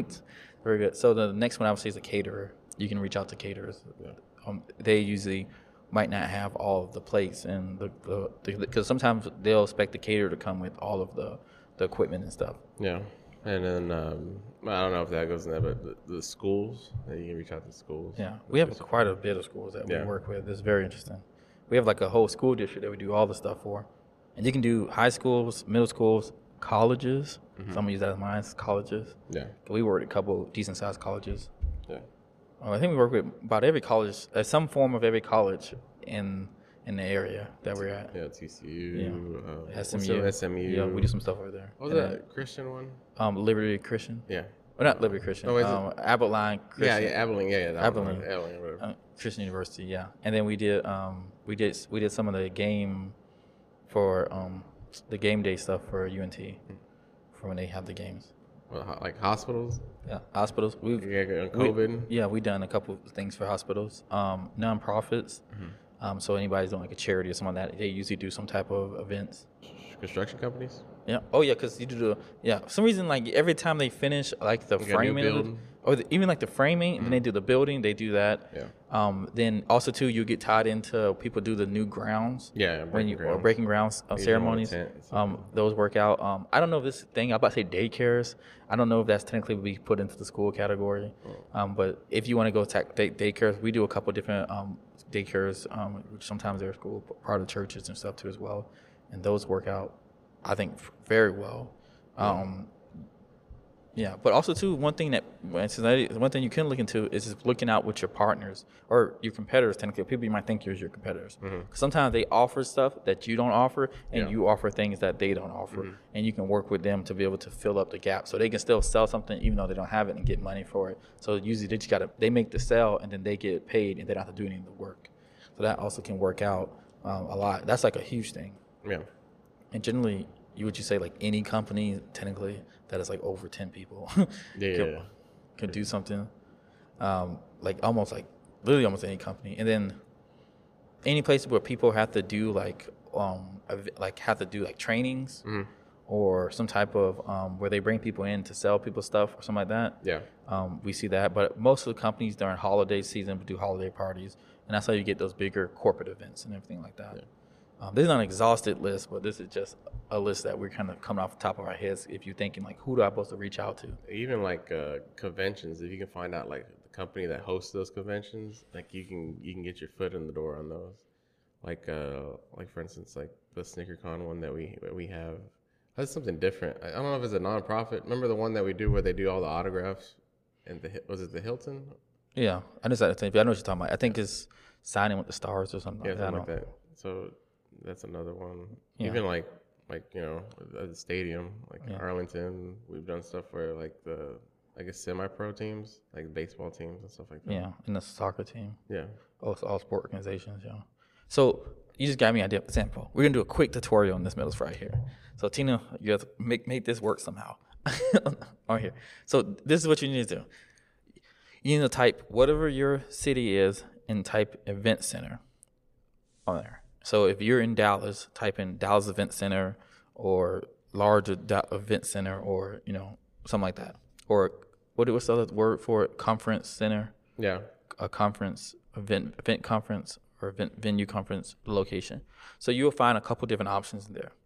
very good. So the next one I would say is a caterer. You can reach out to caterers. Yeah. Um, they usually might not have all of the plates and the because sometimes they'll expect the caterer to come with all of the, the equipment and stuff. Yeah, and then um, well, I don't know if that goes in there, but the, the schools. uh, You can reach out to schools. Yeah, we have quite a bit of schools that we Yeah. work with. It's very interesting. We have like a whole school district that we do all the stuff for, and you can do high schools, middle schools, colleges. Mm-hmm. Some use that as mine, colleges. Yeah. We work at a couple decent sized colleges. Yeah. Uh, I think we work with about every college, uh, some form of every college in in the area that we're at. Yeah. T C U. Yeah. Uh, what's S M U. the S M U. Yeah, we do some stuff over there. What was And that Christian one? then, Um, Liberty Christian. Yeah. Well, not Liberty Christian. Oh, is it? um, Abilene Christian. Yeah, yeah, Abilene. Yeah, yeah. That one, Abilene. right, Abilene, whatever. Uh, Christian University, yeah. And then we did um we did we did some of the game for um the game day stuff for U N T for when they have the games. Well, ho- like hospitals. Yeah, hospitals. We've Yeah, on we- COVID. yeah, we done a couple of things for hospitals. Um, nonprofits. Um, so anybody's doing like a charity or something like that, they usually do some type of events. Construction companies. Yeah. Oh yeah, because you do the yeah. For some reason, like every time they finish like the Like a new framing, of it, building. or the, even like the framing, and then they do the building. They do that. Yeah. Um, then also too, you get tied into people do the new grounds. Yeah, When breaking you or grounds. breaking grounds uh, Usually on the ceremonies. tent and stuff. Um, those work out. Um, I don't know if this thing. I'm about to say daycares. I don't know if that's technically would be put into the school category. Oh. Um, but if you want to go to day, daycares, we do a couple different um daycares. Um, which sometimes they're school part of churches and stuff too as well, and those work out, I think, f- very well. Um, yeah, but also too, one thing that one thing you can look into is just looking out with your partners or your competitors. Technically, people you might think you're your competitors. 'Cause sometimes they offer stuff that you don't offer, and Mm-hmm. Yeah. you offer things that they don't offer, Mhm. and you can work with them to be able to fill up the gap, so they can still sell something even though they don't have it and get money for it. So usually they just gotta they make the sell and then they get paid and they don't have to do any of the work. So that also can work out um, a lot. That's like a huge thing. Yeah. And generally, you would you say like any company technically that is like over ten people Yeah. could, yeah. could do something, um, like almost like literally almost any company. And then any place where people have to do like um ev- like have to do like trainings Mhm. or some type of um, where they bring people in to sell people stuff or something like that. Yeah. Um, we see that, but most of the companies during holiday season do holiday parties, and that's how you get those bigger corporate events and everything like that. Um, this is not an exhausted list, but this is just a list that we're kind of coming off the top of our heads. If you're thinking like, who do I supposed to reach out to? Even like uh, conventions, if you can find out like the company that hosts those conventions, like you can you can get your foot in the door on those. Like uh, like for instance, like the SneakerCon one that we that we have. That's something different. I I don't know if it's a nonprofit. Remember the one that we do where they do all the autographs? And the Hi- was it the Hilton? Yeah, I just I think I know what you're talking about. I think it's signing with the stars or something Yeah, like that. something I like don't- that. So that's another one. Yeah. Even like like you know at the stadium, like Yeah. Arlington, we've done stuff for like the I guess semi-pro teams, like baseball teams and stuff like that. Yeah, and the soccer team. Yeah. Oh, it's all sport organizations, yeah. So you just got me an idea of example. We're gonna do a quick tutorial on this middle right here. So Tina, you have to make make this work somehow. on here. So this is what you need to do. You need to type whatever your city is and type event center on there. So if you're in Dallas, type in Dallas Event Center or large Da- event center or you know something like that. Or what what's the other word for it? Conference center. Yeah. a conference, event, event conference, or event venue conference location. So you'll find a couple different options in there.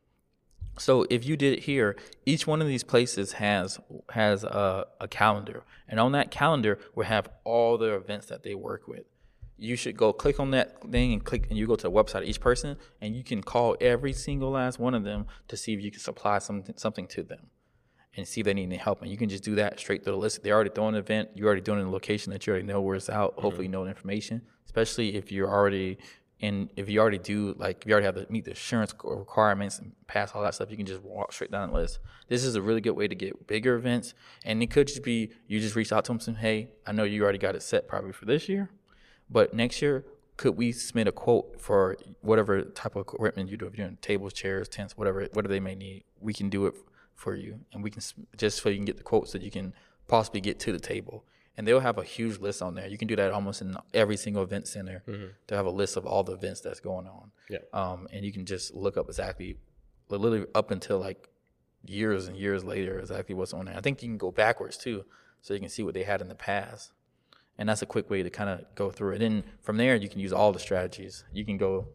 So if you did it here, each one of these places has has a, a calendar, and on that calendar will have all the events that they work with. You should go click on that thing and click, and you go to the website of each person, and you can call every single last one of them to see if you can supply something something to them, and see if they need any help. And you can just do that straight through the list. They're already throwing an event. You're already doing it in a location that you already know where it's out. Mm-hmm. Hopefully, you know the information. Especially if you're already in, if you already do like if you already have to meet the insurance requirements and pass all that stuff, you can just walk straight down the list. This is a really good way to get bigger events, and it could just be you just reach out to them and say, hey, I know you already got it set probably for this year, but next year, could we submit a quote for whatever type of equipment you do? If you're doing tables, chairs, tents, whatever, whatever they may need, we can do it for you, and we can just so you can get the quotes so you can possibly get to the table. And they'll have a huge list on there. You can do that almost in every single event center. Mm-hmm. They'll have a list of all the events that's going on. Yeah. Um, and you can just look up exactly, literally up until like years and years later, exactly what's on there. I think you can go backwards too, so you can see what they had in the past. And that's a quick way to kind of go through it. And from there, you can use all the strategies. You can go,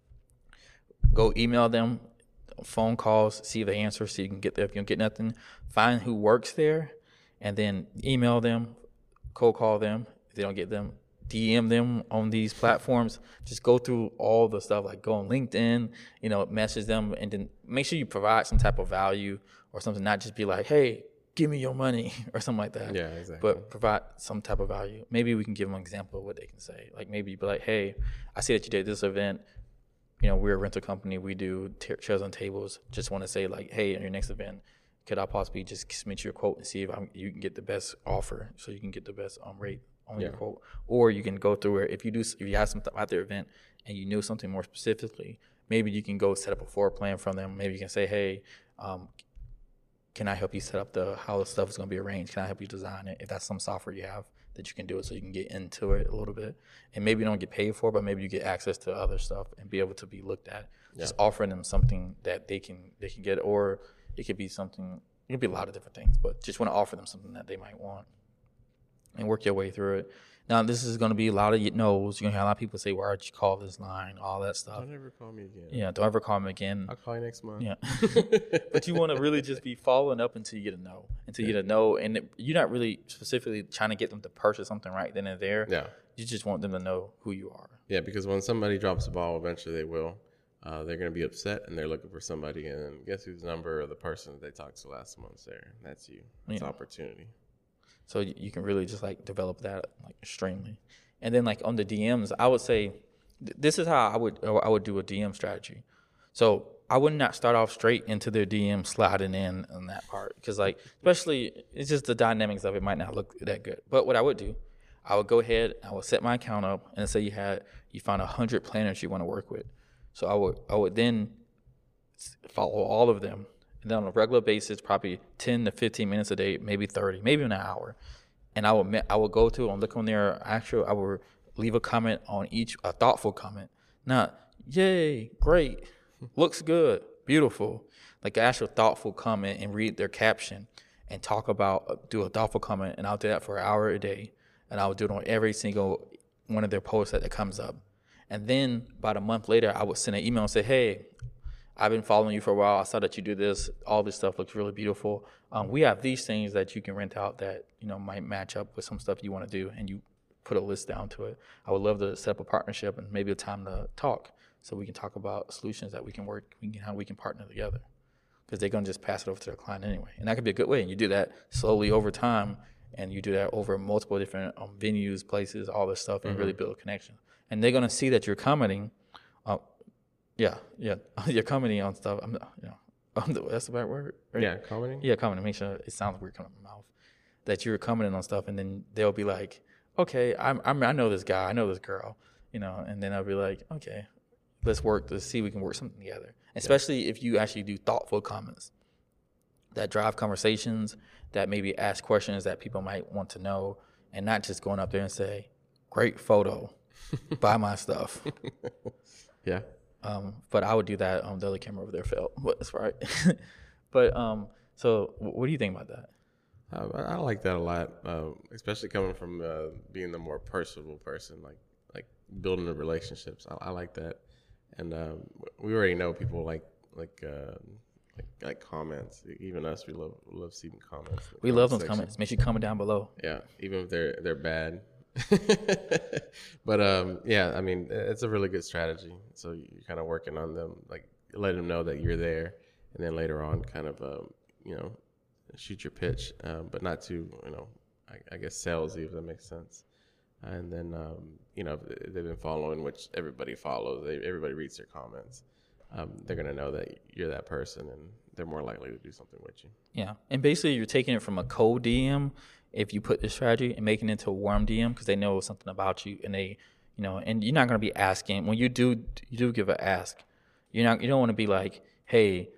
go email them, phone calls, see if they answer, so you can get there. If you don't get nothing, find who works there, and then email them, cold call them. If they don't get them, D M them on these platforms. Just go through all the stuff, like go on LinkedIn, you know, message them, and then make sure you provide some type of value or something, not just be like, hey, give me your money or something like that. Yeah, exactly. But provide some type of value. Maybe we can give them an example of what they can say. Like maybe be like, hey, I see that you did this event. You know, we're a rental company. We do t- chairs and tables. Just want to say like, hey, in your next event, could I possibly just submit your quote and see if I'm, you can get the best offer, so you can get the best um, rate on yeah. your quote. Or you can go through it. If you do, if you have something at their event and you knew something more specifically, maybe you can go set up a floor plan from them. Maybe you can say, hey, um, can I help you set up the how the stuff is going to be arranged? Can I help you design it? If that's some software you have that you can do it, so you can get into it a little bit. And maybe you don't get paid for it, but maybe you get access to other stuff and be able to be looked at. Yeah. Just offering them something that they can they can get, or it could be something, it could be a lot of different things, but just want to offer them something that they might want and work your way through it. Now, this is going to be a lot of no's. You're going to have a lot of people say, why did you call this line, all that stuff. Don't ever call me again. Yeah, don't ever call me again. I'll call you next month. Yeah. But you want to really just be following up until you get a no, until you get a no. And it, you're not really specifically trying to get them to purchase something right then and there. Yeah. You just want them to know who you are. Yeah, because when somebody drops the ball, eventually they will. Uh, they're going to be upset, and they're looking for somebody, and guess whose number or the person that they talked to last month's there? That's you. That's yeah. opportunity. So you can really just like develop that like extremely. And then like on the D Ms, I would say th- this is how I would I would do a D M strategy. So I would not start off straight into their D M sliding in on that part, because like especially it's just the dynamics of it might not look that good. But what I would do, I would go ahead, I would set my account up, and say you had you found a hundred planners you want to work with. So I would I would then follow all of them, and then on a regular basis, probably ten to fifteen minutes a day, maybe thirty, maybe an hour. And I would I would go to and look on their actual. I would leave a comment on each, a thoughtful comment, not yay, great, looks good, beautiful, like an actual thoughtful comment, and read their caption and talk about do a thoughtful comment. And I'll do that for an hour a day, and I would do it on every single one of their posts that, that comes up. And then about a month later, I would send an email and say, hey, I've been following you for a while. I saw that you do this. All this stuff looks really beautiful. Um, we have these things that you can rent out that, you know, might match up with some stuff you want to do, and you put a list down to it. I would love to set up a partnership and maybe a time to talk, so we can talk about solutions that we can work, we can how we can partner together, because they're going to just pass it over to their client anyway. And that could be a good way. And you do that slowly over time, and you do that over multiple different um, venues, places, all this stuff, and mm-hmm. really build a connection. And they're going to see that you're commenting. Uh, yeah, yeah, you're commenting on stuff. I'm, you know, that's the right word. Right? Yeah, commenting. Yeah, commenting. Make sure it sounds weird coming out of my mouth. That you're commenting on stuff, and then they'll be like, "Okay, I'm, I'm, I know this guy. I know this girl." You know, and then I'll be like, "Okay, let's work. Let's see if we can work something together." Especially yeah. if you actually do thoughtful comments that drive conversations, that maybe ask questions that people might want to know, and not just going up there and say, "Great photo." Buy my stuff. Yeah. Um, but I would do that on the other camera over there, Phil. That's right. But um, so what do you think about that? Uh, I, I like that a lot, uh, especially coming from uh, being the more personable person, like like building the relationships. I, I like that, and um, we already know people like like. Uh, Like, like comments, even us, we love love seeing comments. We love those comments. Make sure you comment down below. Yeah, even if they're they're bad. But um, yeah, I mean, it's a really good strategy. So you're kind of working on them, like let them know that you're there, and then later on, kind of um, you know, shoot your pitch, um, but not too, you know, I, I guess salesy, if that makes sense. And then um, you know, if they've been following, which everybody follows. They, everybody reads their comments. Um, they're going to know that you're that person, and they're more likely to do something with you. Yeah. And basically, you're taking it from a cold D M if you put this strategy and making it into a warm D M because they know something about you, and they, you know, and you're not going to be asking. When you do, you do give an ask. You're not, you don't want to be like, hey,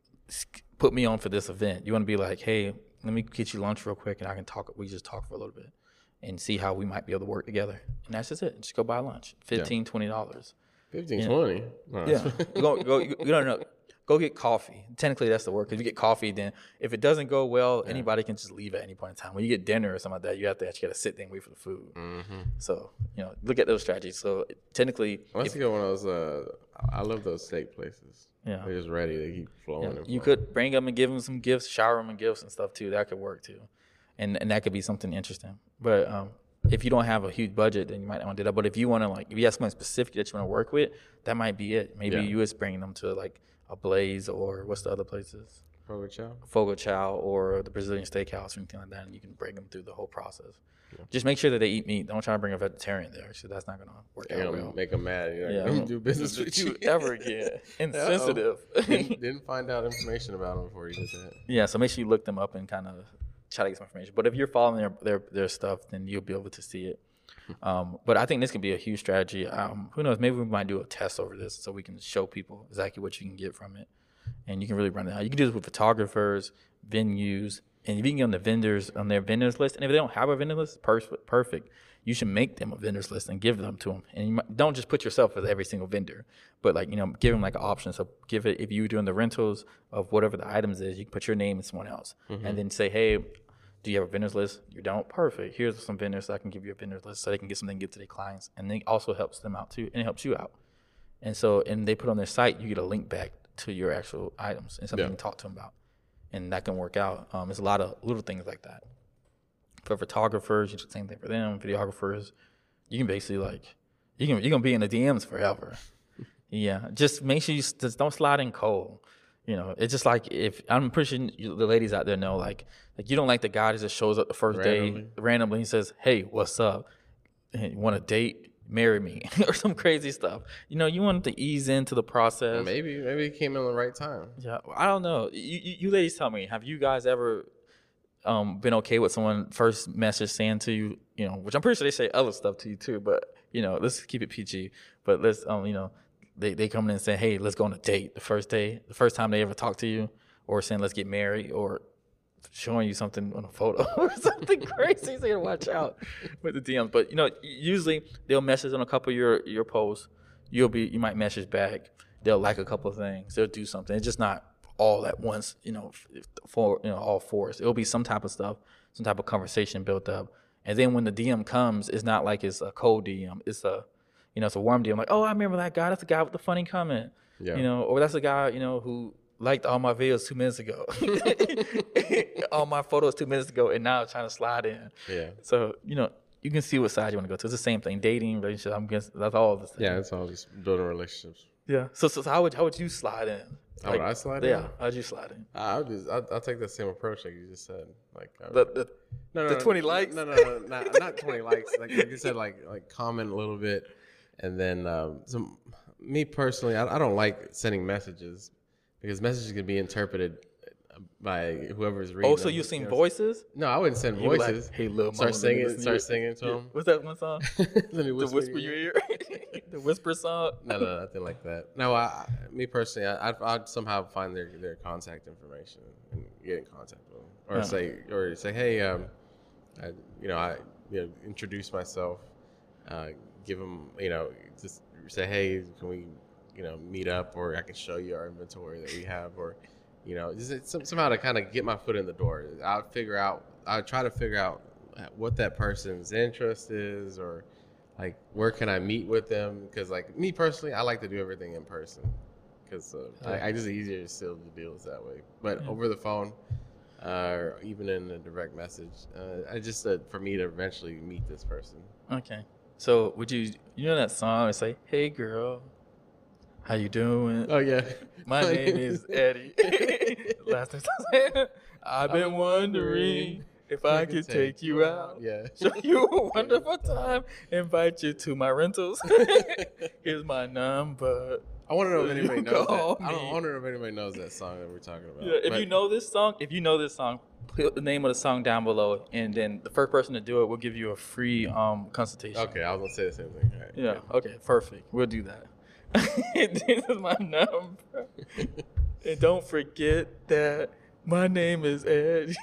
put me on for this event. You want to be like, hey, let me get you lunch real quick, and I can talk. We just talk for a little bit and see how we might be able to work together. And that's just it. Just go buy lunch, fifteen dollars, twenty dollars. fifteen, yeah. twenty No, yeah. go, go, you don't know. Go get coffee. Technically, that's the word. Because you get coffee, then if it doesn't go well, yeah. anybody can just leave at any point in time. When you get dinner or something like that, you have to actually got to sit there and wait for the food. Mm-hmm. So, you know, look at those strategies. So, technically, let's go one of those. Uh, I love those steak places. Yeah, they're just ready. They keep flowing. Yeah. And you flowing. could bring them and give them some gifts, shower them and gifts and stuff too. That could work too, and and that could be something interesting. But um, if you don't have a huge budget, then you might not want to do that. But if you want to, like, if you have something specific that you want to work with, that might be it. Maybe yeah. you is bringing them to like a Blaze or what's the other places? Fogo Chow. Fogo Chow or the Brazilian Steakhouse or anything like that, and you can bring them through the whole process. Yeah. Just make sure that they eat meat. Don't try to bring a vegetarian there, so that's not going to work You're out gonna well. Make them mad. You're yeah, not gonna do business with you ever again. Insensitive. didn't, didn't find out information about them before you did that. Yeah, so make sure you look them up and kind of try to get some information. But if you're following their their, their stuff, then you'll be able to see it. Um, but I think this can be a huge strategy. Um, who knows? Maybe we might do a test over this so we can show people exactly what you can get from it. And you can really run it out. You can do this with photographers, venues, and if you can get on the vendors on their vendors list. And if they don't have a vendor list, perfect. Perfect. You should make them a vendors list and give them to them. And you might, don't just put yourself as every single vendor, but like, you know, give them like an option. So give it, if you're doing the rentals of whatever the items is, you can put your name and someone else, mm-hmm. and then say, hey, do you have a vendors list? You don't? Perfect. Here's some vendors. So I can give you a vendors list so they can get something to give to their clients. And then it also helps them out too, and it helps you out. And so, and they put on their site, you get a link back to your actual items and something yeah. you can talk to them about. And that can work out. Um, there's a lot of little things like that. For photographers, you do the same thing for them. Videographers, you can basically like, you can, you're going to be in the D Ms forever. Yeah. Just make sure you just don't slide in cold. You know, it's just like if I'm pretty sure the ladies out there know, like, like you don't like the guy that just shows up the first randomly. day randomly and says, hey, what's up? Hey, you want to date? Marry me or some crazy stuff. You know, you want to ease into the process. Well, maybe, maybe it came in the right time. Yeah, I don't know. You, you, you ladies tell me, have you guys ever um, been okay with someone first message saying to you, you know, which I'm pretty sure they say other stuff to you too, but you know, let's keep it P G. But let's, um, you know, they they come in and say, hey, let's go on a date the first day, the first time they ever talk to you, or saying let's get married, or showing you something on a photo or something crazy, so you gotta watch out with the D Ms. But you know, usually they'll message on a couple of your your posts. You'll be you might message back. They'll like a couple of things. They'll do something. It's just not all at once. You know, for you know all fours. It'll be some type of stuff, some type of conversation built up, and then when the D M comes, it's not like it's a cold D M. It's a you know it's a warm D M. Like, oh, I remember that guy. That's the guy with the funny comment. Yeah. You know, or that's the guy you know who liked all my videos two minutes ago, all my photos two minutes ago, and now I'm trying to slide in. Yeah. So, you know, you can see what side you want to go to. It's the same thing. Dating, relationship, I'm guessing that's all the same. Yeah, it's all just building relationships. Yeah. So, so, so how would how would you slide in? How like, would I slide yeah, in? Yeah. How'd you slide in? I would just, I'll, I'll take the same approach like you just said. Like would, the, the, no, no, the no, twenty no, likes? No, no, no, no not, not twenty likes. Like, like you said, like like comment a little bit, and then um, some. Me personally, I, I don't like sending messages. Because messages can be interpreted by whoever's reading. Oh, so you've seen you know, voices? No, I wouldn't send voices. Like, hey, little mama, start singing, start singing to yeah. them. What's that one song? Let me whisper, to whisper your ear. The whisper song. No, no, nothing like that. No, I, me personally, I, I'd, I'd somehow find their, their contact information and get in contact with them, or yeah. say, or say, hey, um, I, you know, I, you know, introduce myself, uh, give them, you know, just say, hey, can we. You know, meet up, or I can show you our inventory that we have, or You know, just it's some- somehow to kind of get my foot in the door. I'll figure out. I'll try to figure out what that person's interest is, or like where can I meet with them? Because like me personally, I like to do everything in person because uh, Yeah. I, I just easier to seal the deals that way. But Yeah. over the phone, uh, or even in a direct message, uh, I just uh, for me to eventually meet this person. Okay. So would you you know that song that say, "Hey girl, how you doing? Oh yeah, My name is Eddie." Last time I said, I've been wondering if I could take you out, Yeah. show you a wonderful time, invite you to my rentals. Here's my number. I want to know if anybody You knows that. call I don't me. I wonder if anybody knows that song that we're talking about. Yeah, if But- you know this song, if you know this song, put the name of the song down below, and then the first person to do it will give you a free um consultation. Okay, I was gonna say the same thing. All right. Yeah. Okay. Perfect. We'll do that. This is my number, and don't forget that my name is Eddie.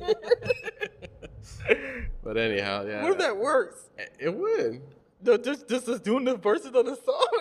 But anyhow, yeah. What if that works? It would. No, just just us doing the verses of the song.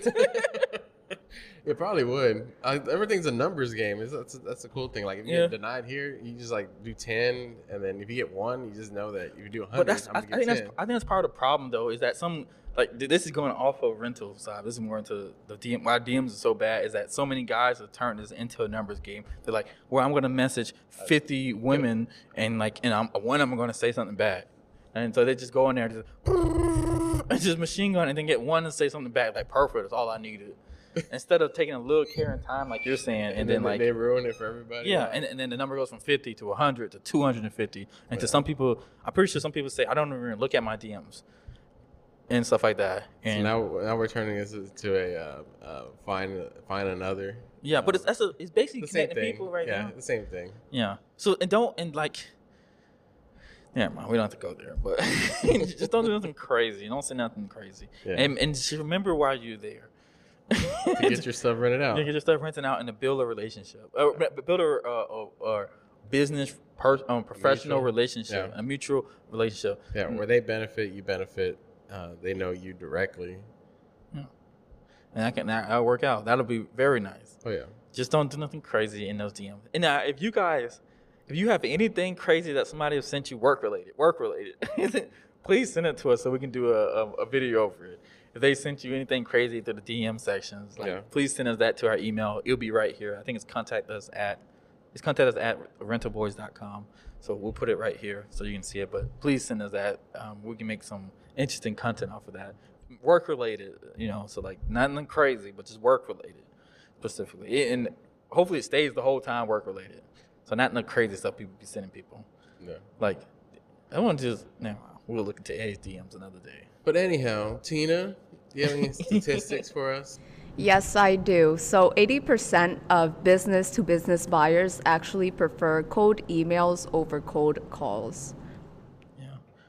It probably would. Uh, everything's a numbers game. It's, that's that's a cool thing. Like if you Yeah. get denied here, you just like do ten, and then if you get one, you just know that if you do a hundred, But that's I'm I, I gonna think get that's ten. I think that's part of the problem though, is that some like th- this is going off of rental side. This is more into the D M. Why D Ms are so bad is that so many guys have turned this into a numbers game. They're like, well, I'm going to message fifty women and like, and I'm one of them going to say something bad, and so they just go in there and just, and just machine gun and then get one to say something bad. Like perfect, that's all I needed. Instead of taking a little care and time, like you're saying, and, and then, then, like they ruin it for everybody. yeah, and, and then the number goes from fifty to one hundred to two hundred fifty. And to some people, I'm pretty sure some people say, I don't even look at my D Ms and stuff like that. So And now, now we're turning this to a uh, uh, find find another. yeah, but it's that's a, it's basically The same connecting thing. people right yeah, now. the same thing. Yeah. So, and don't, and like, never mind, we don't have to go there, but just don't do nothing crazy. Don't say nothing crazy. Yeah. And, and just remember why you're there. To get your stuff rented out. You get your stuff renting out and to build a relationship, uh, build a uh, or, or business, per, um, professional Mutual. relationship, Yeah. a mutual relationship. Yeah, where they benefit, you benefit. Uh, they know you directly. And I can that, that'll work out. That'll be very nice. Oh yeah. Just don't do nothing crazy in those D Ms. And now, if you guys, if you have anything crazy that somebody has sent you work related, work related, please send it to us so we can do a, a, a video over it. If they sent you anything crazy through the D M sections, like Yeah. please send us that to our email. It'll be right here. I think it's contact us at it's contact us at rental boys dot com. So we'll put it right here so you can see it. But please send us that. Um, we can make some interesting content off of that. Work related, you know, so like nothing crazy, but just work related specifically. And hopefully it stays the whole time work related. So not the crazy stuff people be sending people. No. Like I want to just now we'll look into Eddie's D Ms another day. But anyhow, Tina, do you have any statistics for us? Yes, I do. So eighty percent of business to business buyers actually prefer cold emails over cold calls. Yeah.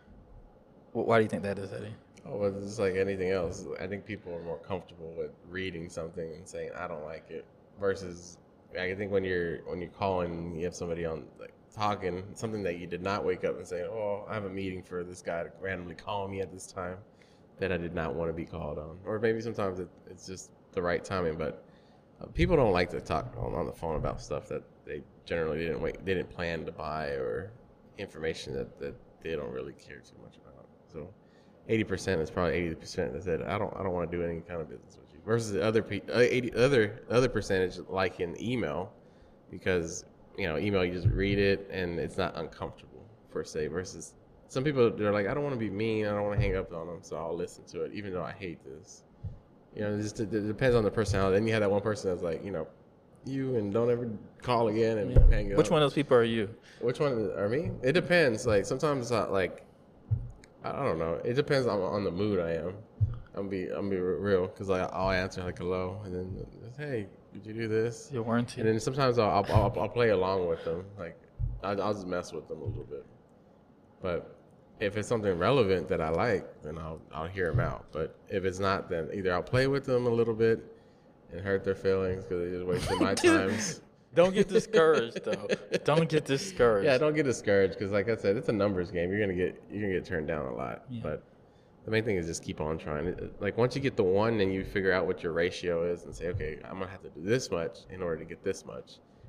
Well, why do you think that is, Eddie? Oh, well, it's like anything else. I think people are more comfortable with reading something and saying I don't like it versus I think when you're when you're calling, you have somebody on like talking something that you did not wake up and say, oh, I have a meeting for this guy to randomly call me at this time that I did not want to be called on, or maybe sometimes it, it's just the right timing. But uh, people don't like to talk on, on the phone about stuff that they generally didn't wait, they didn't plan to buy, or information that, that they don't really care too much about. So eighty percent is probably eighty percent that said I don't I don't want to do any kind of business with you. Versus the other pe- uh, eighty other other percentage like in email, because you know email you just read it and it's not uncomfortable per se. Versus some people they're like I don't want to be mean, I don't want to hang up on them, so I'll listen to it even though I hate this. You know, it just it depends on the personality. Then you have that one person that's like you know you and don't ever call again and Yeah. hang up. Which one of those people are you? Which one are me? It depends. Like sometimes I, like. I don't know. It depends on, on the mood I am. I'm be I'm be real because like I'll answer like hello and then hey did you do this? Your warranty. And then sometimes I'll I'll, I'll, I'll play along with them. Like I'll, I'll just mess with them a little bit. But if it's something relevant that I like, then I'll I'll hear them out. But if it's not, then either I'll play with them a little bit and hurt their feelings because they just wasted my times. Don't get discouraged though. Don't get discouraged. Yeah, don't get discouraged because, like I said, it's a numbers game. You're gonna get you're gonna get turned down a lot. Yeah. But the main thing is just keep on trying. It- Like once you get the one, and you figure out what your ratio is, and say, okay, I'm gonna have to do this much in order to get this much,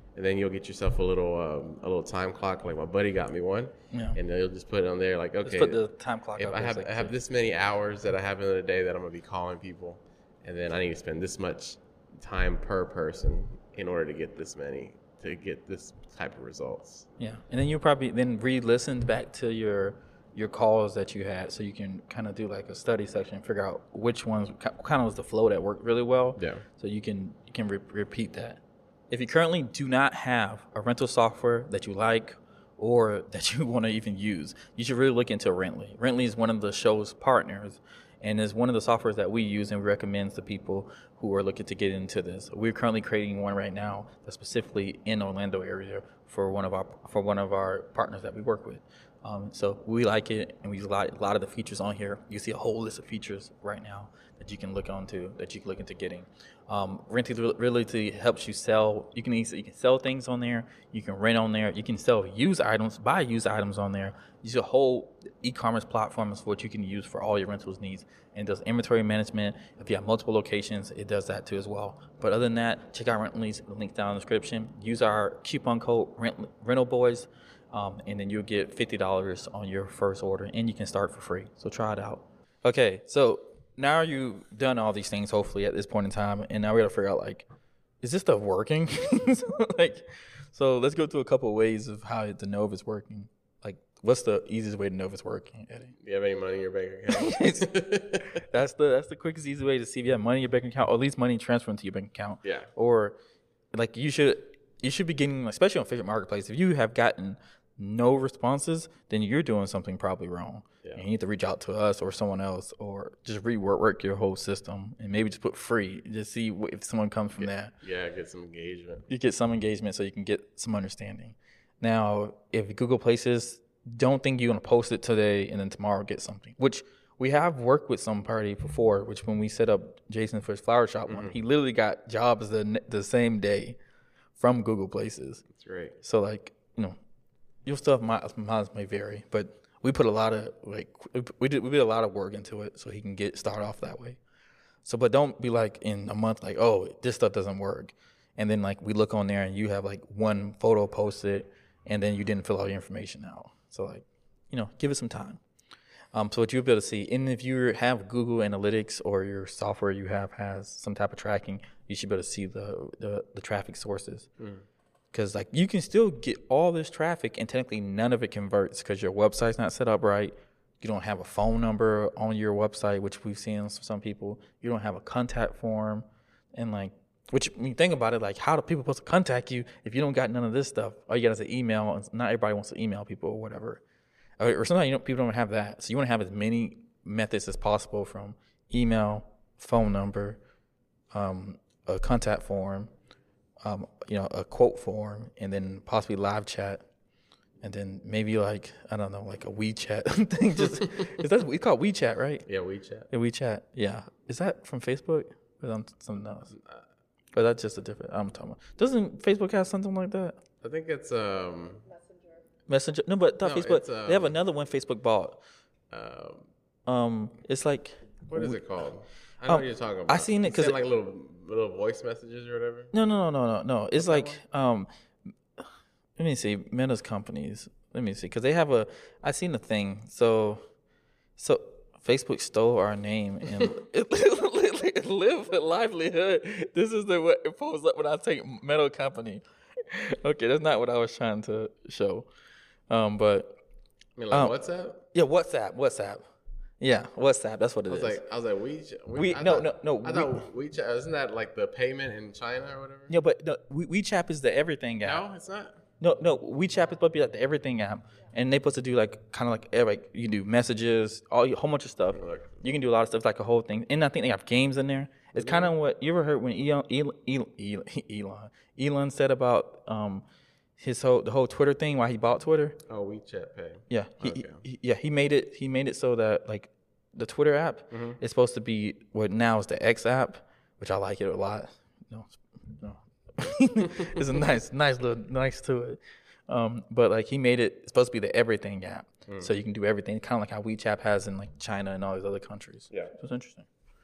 and then you'll get yourself a little um, a little time clock. Like my buddy got me one, Yeah. and you'll just put it on there. Like okay, Let's put the time clock if up I there, have like I have to- this many hours that I have in the day that I'm gonna be calling people, and then I need to spend this much time per person in order to get this many to get this type of results. Yeah, and then you probably then re-listen back to your your calls that you had, so you can kind of do like a study section and figure out which ones kind of was the flow that worked really well. Yeah. So you can you can re- repeat that. If you currently do not have a rental software that you like or that you want to even use, you should really look into Rently. Rently is one of the show's partners and is one of the softwares that we use and recommends to people who are looking to get into this. We're currently creating one right now that's specifically in Orlando area for one of our for one of our partners that we work with. Um, so we like it, and we use a lot, a lot of the features on here. You see a whole list of features right now that you can look onto, that you can look into getting. Um, Rently really helps you sell. You can easily, you can sell things on there. You can rent on there. You can sell used items, buy used items on there. Use a whole e-commerce platform is what you can use for all your rentals needs, and it does inventory management. If you have multiple locations, it does that too as well. But other than that, check out Rently's link down in the description. Use our coupon code Rent, Rental Boys. Um, and then you'll get fifty dollars on your first order, and you can start for free. So try it out. Okay, so now you've done all these things, hopefully, at this point in time, and now we got to figure out, like, is this stuff working? so, like, so let's go through a couple of ways of how to know if it's working. Like, what's the easiest way to know if it's working, Eddie? Do you have any money in your bank account? that's the that's the quickest, easy way to see if you have money in your bank account, or at least money transferring to your bank account. Yeah. Or, like, you should you should be getting, especially on Facebook Marketplace, if you have gotten no responses, then you're doing something probably wrong. Yeah. And you need to reach out to us or someone else, or just rework work your whole system, and maybe just put free, just see what, if someone comes from that. Yeah, get some engagement. You get some engagement so you can get some understanding. Now, if Google Places, don't think you're going to post it today and then tomorrow get something, which we have worked with some party before, which when we set up Jason for his flower shop mm-hmm. one, he literally got jobs the the same day from Google Places. That's great. So, like, you know, your stuff might, might may vary, but we put a lot of like we did we did a lot of work into it so he can get start off that way. So, but don't be like in a month like, oh, this stuff doesn't work, and then like we look on there and you have like one photo posted, and then you didn't fill all your information out. So, like, you know, give it some time. Um, so what you'll be able to see, and if you have Google Analytics or your software you have has some type of tracking, you should be able to see the the, the traffic sources. Mm. Because, like, you can still get all this traffic and technically none of it converts because your website's not set up right. You don't have a phone number on your website, which we've seen for some people. You don't have a contact form. And, like, which, when you think about it, like, how do people supposed to contact you if you don't got none of this stuff? All you got is an email. And not everybody wants to email people or whatever. Or, or sometimes you know, people don't have that. So you want to have as many methods as possible, from email, phone number, um, a contact form, Um, you know, a quote form, and then possibly live chat, and then maybe like, I don't know, like a WeChat thing. Just is that we call it WeChat, right? Yeah, WeChat. Yeah, WeChat. Yeah, is that from Facebook or um, something else? But that's just a different. I'm talking about. Doesn't Facebook have something like that? I think it's um. Messenger. No, but not No, Facebook. it's, um, they have another one Facebook bought. Um, Um, it's like. what is it called? I know Um, what you're talking about. I seen it You 'cause send it- like little little voice messages or whatever. No, no, no, no, no, no. It's that like, um, let me see, Meta's companies. Let me see, because they have a. I seen the thing. So, so Facebook stole our name and it, it, live a livelihood. This is the what it pulls up when I take Meta company. Okay, that's not what I was trying to show. Um, but I mean, like um, WhatsApp. yeah, WhatsApp, WhatsApp. Yeah, WhatsApp. That's what it I was is. like, I was like, WeChat. We- I no, thought, no, no, I we- thought WeChat isn't that like the payment in China or whatever? yeah, but no, we, WeChat is the everything app. No, it's not. No, no, WeChat is supposed to be like the everything app, and they supposed to do like kind of like eh, like you can do messages, all a whole bunch of stuff. Look. You can do a lot of stuff, like a whole thing, and I think they have games in there. It's kind of what you ever heard when Elon Elon, Elon Elon Elon said about um his whole the whole Twitter thing, why he bought Twitter. Oh, WeChat Pay. Yeah, he, Okay. he yeah he made it he made it so that like the Twitter app Mm-hmm. is supposed to be what now is the X app, which I like it a lot. No, no, it's a nice nice little nice to it. Um, but like he made it it's supposed to be the everything app, mm. so you can do everything, kind of like how WeChat has in like China and all these other countries. Yeah. So it's interesting.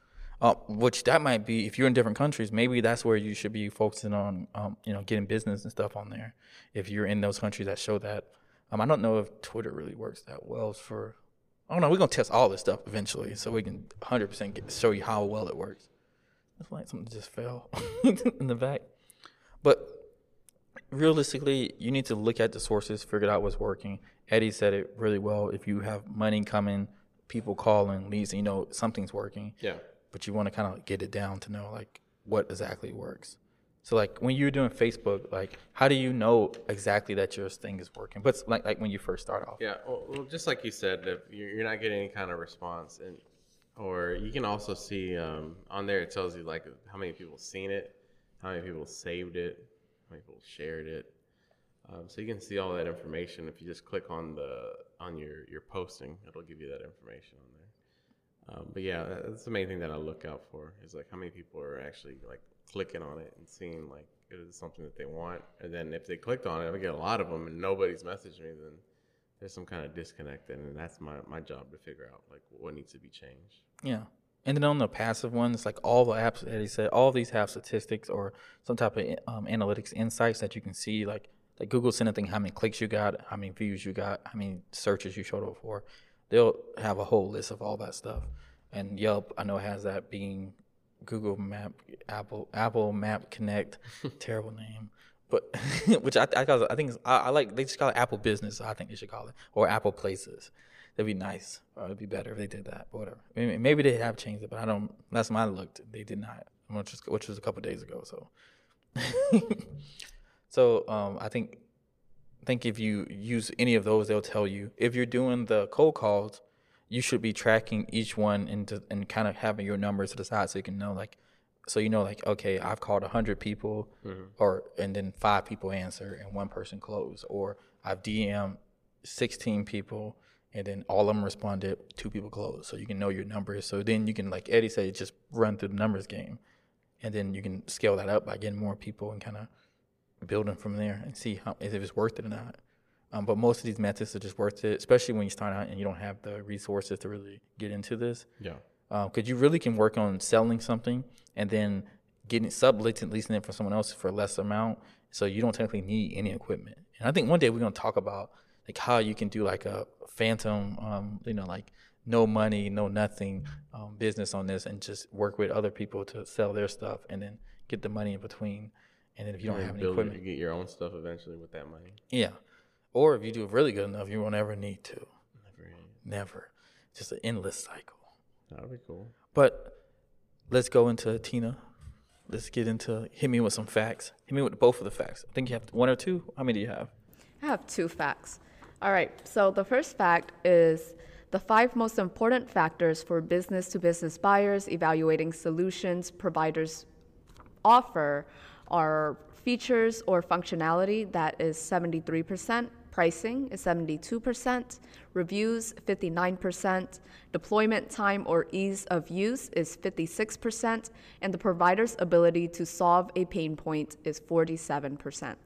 Uh, which that might be, if you're in different countries, maybe that's where you should be focusing on, um, you know, getting business and stuff on there. If you're in those countries that show that. Um, I don't know if Twitter really works that well for, I don't know, we're going to test all this stuff eventually so we can one hundred percent get, show you how well it works. It's like something just fell in the back. But realistically, you need to look at the sources, figure out what's working. Eddie said it really well. If you have money coming, people calling, leads, you know, something's working. Yeah. But you want to kind of get it down to know, like, what exactly works. So, like, when you're doing Facebook, like, how do you know exactly that your thing is working? But, like, like when you first start off. Yeah, well, well, just like you said, if you're you're not getting any kind of response, and or you can also see um, on there, it tells you, like, how many people seen it, how many people saved it, how many people shared it. Um, so you can see all that information if you just click on the on your, your posting. It'll give you that information on there. Um, but yeah, that's the main thing that I look out for is like how many people are actually like clicking on it and seeing like it is something that they want. And then if they clicked on it, if I get a lot of them and nobody's messaged me, then there's some kind of disconnect. And that's my, my job to figure out like what needs to be changed. Yeah. And then on the passive ones, like all the apps that he said, all of these have statistics or some type of um, analytics insights that you can see. Like, like Google send a thing, how many clicks you got, how many views you got, how many searches you showed up for. They'll have a whole list of all that stuff. And Yelp, I know, has that being Google Map, Apple Apple Map Connect, terrible name, but which I I, I think is, I, I like. They just call it Apple Business. I think they should call it, or Apple Places. That'd be nice. Or it'd be better if they did that. But whatever. Maybe, maybe they have changed it, but I don't. Last time I looked, they did not, which was, which was a couple of days ago. So, so um, I think. I think if you use any of those, they'll tell you. If you're doing the cold calls, you should be tracking each one into and kind of having your numbers to the side so you can know, like, so you know, like, okay, I've called one hundred people, mm-hmm. or and then five people answer and one person closed, or I've D M'd sixteen people and then all of them responded, two people closed. So you can know your numbers. So then you can, like Eddie said, just run through the numbers game, and then you can scale that up by getting more people and kind of building from there and see how if it's worth it or not. Um, but most of these methods are just worth it, especially when you start out and you don't have the resources to really get into this. Yeah. Because um, you really can work on selling something and then getting sub-leasing leasing it for someone else for less amount, so you don't technically need any equipment. And I think one day we're going to talk about like how you can do like a phantom, um, you know, like no money, no nothing um, business on this, and just work with other people to sell their stuff and then get the money in between. And then if you don't and have any build equipment, you get your own stuff eventually with that money. Yeah. Or if you do really good enough, you won't ever need to. Never. Never. Just an endless cycle. That would be cool. But let's go into Tina. Let's get into, hit me with some facts. Hit me with both of the facts. I think you have one or two. How many do you have? I have two facts. All right. So the first fact is the five most important factors for business-to-business buyers evaluating solutions providers offer are features or functionality, that is seventy-three percent, pricing is seventy-two percent, reviews fifty-nine percent, deployment time or ease of use is fifty-six percent, and the provider's ability to solve a pain point is forty-seven percent.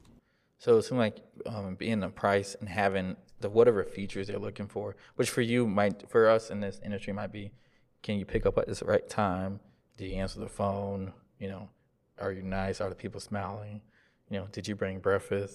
So it seems like um, being the price and having the whatever features they're looking for, which for you might, for us in this industry might be, can you pick up at this right time? Do you answer the phone? You know, are you nice? Are the people smiling? You know, did you bring breakfast?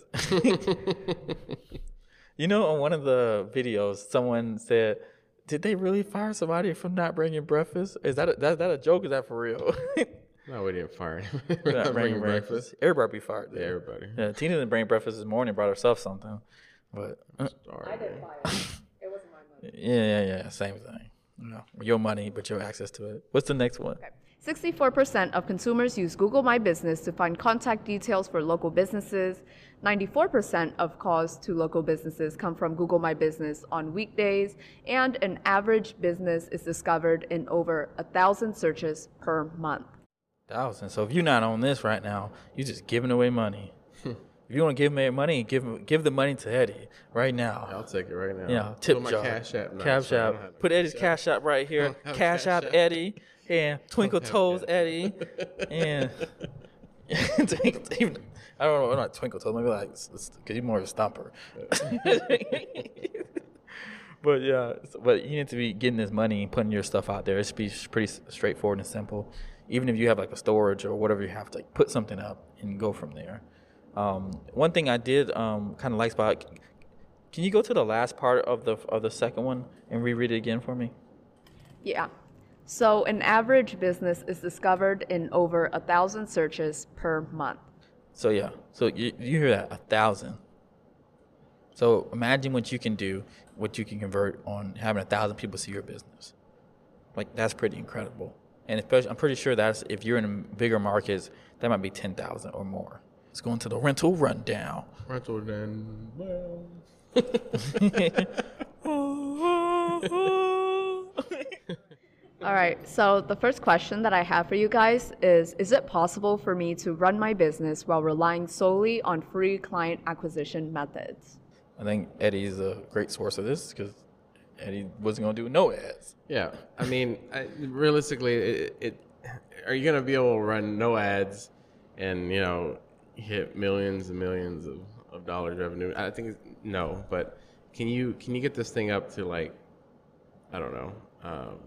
You know, on one of the videos, someone said, did they really fire somebody for not bringing breakfast? Is that a, that, that a joke? Is that for real? No, we didn't fire him. not bringing bringing breakfast. breakfast. Everybody be fired. Yeah, everybody. Yeah, Tina didn't bring breakfast this morning, brought herself something. But uh, Sorry, I didn't buy it. It wasn't my money. yeah, yeah, yeah, same thing. You know, your money, but your access to it. What's the next one? Okay. sixty-four percent of consumers use Google My Business to find contact details for local businesses. ninety-four percent of calls to local businesses come from Google My Business on weekdays, and an average business is discovered in over a thousand searches per month. Thousand. So if you're not on this right now, you're just giving away money. If you want to give me money, give give the money to Eddie right now. I'll take it right now. Yeah, tip Put my jar. Cash App. Cash App. Put Eddie's Cash App right here. have Cash Cash App App. Eddie. And Twinkle have Toes Cash. Eddie. And even, I don't know, not Twinkle Toes, maybe like, because he's more of a stumper. But yeah, so- but you need to be getting this money and putting your stuff out there. It should be s- pretty s- straightforward and simple. Even if you have like a storage or whatever you have to like, put something up and go from there. Um, one thing I did um, kind of like about, can you go to the last part of the of the second one and reread it again for me? Yeah. So an average business is discovered in over a thousand searches per month. So yeah, so you, you hear that, a thousand. So imagine what you can do, what you can convert on having a thousand people see your business. Like that's pretty incredible. And especially, I'm pretty sure that's if you're in bigger markets, that might be ten thousand or more. Let's go into the rental rundown. Rental then, well. All right, so the first question that I have for you guys is, is it possible for me to run my business while relying solely on free client acquisition methods? I think Eddie's a great source of this because Eddie wasn't going to do no ads. Yeah, I mean, I, realistically, it, it are you gonna be able to run no ads and you know hit millions and millions of, of dollars revenue? I think it's, no, but can you can you get this thing up to like I don't know, um,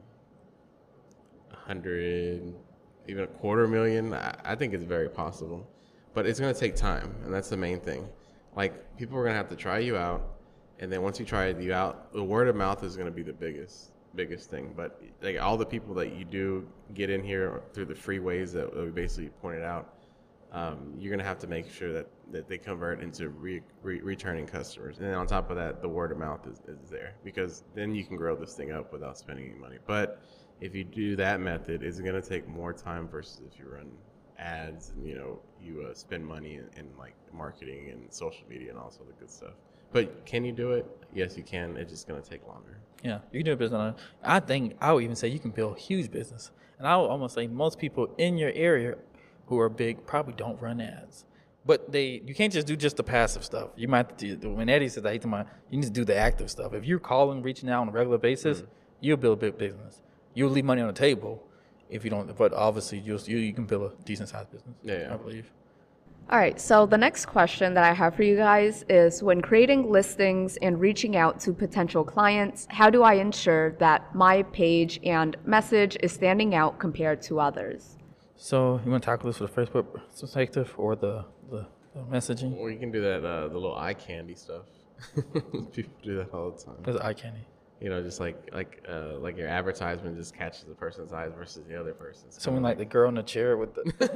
a hundred, even a quarter million? I, I think it's very possible, but it's gonna take time, and that's the main thing. Like people are gonna have to try you out, and then once you try you out, the word of mouth is gonna be the biggest. biggest thing. But like all the people that you do get in here through the free ways that we basically pointed out, um, you're gonna have to make sure that, that they convert into re, re, returning customers. And then on top of that, the word of mouth is, is there, because then you can grow this thing up without spending any money. But if you do that method, it's gonna take more time versus if you run ads and you know you uh, spend money in, in like marketing and social media and also the good stuff. But can you do it? Yes, you can. It's just going to take longer. Yeah, you can do a business on it. I think I would even say you can build a huge business. And I would almost say most people in your area who are big probably don't run ads. But they, you can't just do just the passive stuff. You might have to do, when Eddie says that, he's talking about, you need to do the active stuff. If you're calling, reaching out on a regular basis, mm-hmm. you'll build a big business. You'll leave money on the table if you don't, but obviously you'll, you, you can build a decent sized business, yeah, yeah. I believe. All right, so the next question that I have for you guys is, when creating listings and reaching out to potential clients, how do I ensure that my page and message is standing out compared to others? So you want to tackle this with the Facebook perspective or the, the, the messaging? Or you can do that, uh, the little eye candy stuff. People do that all the time. There's eye candy. You know, just like like uh, like your advertisement just catches the person's eyes versus the other person's. Someone like the girl in the chair with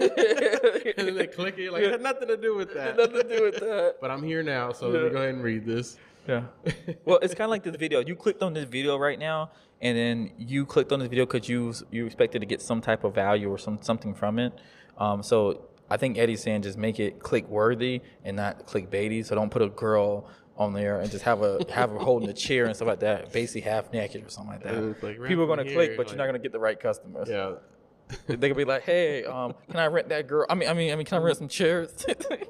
the... and then they click it, like, it had nothing to do with that. Nothing to do with that. But I'm here now, so Yeah. let me go ahead and read this. Yeah. Well, it's kind of like this video. You clicked on this video right now, and then you clicked on this video because you you expected to get some type of value or some something from it. Um, so I think Eddie's saying just make it click worthy and not clickbaity. So don't put a girl on there and just have a have her holding a chair and stuff like that, basically half naked or something like that. Like, People are gonna here, click, but like, you're not gonna get the right customers. Yeah. They could be like, "Hey, um, can I rent that girl? I mean, I mean, I mean, can I rent some chairs?"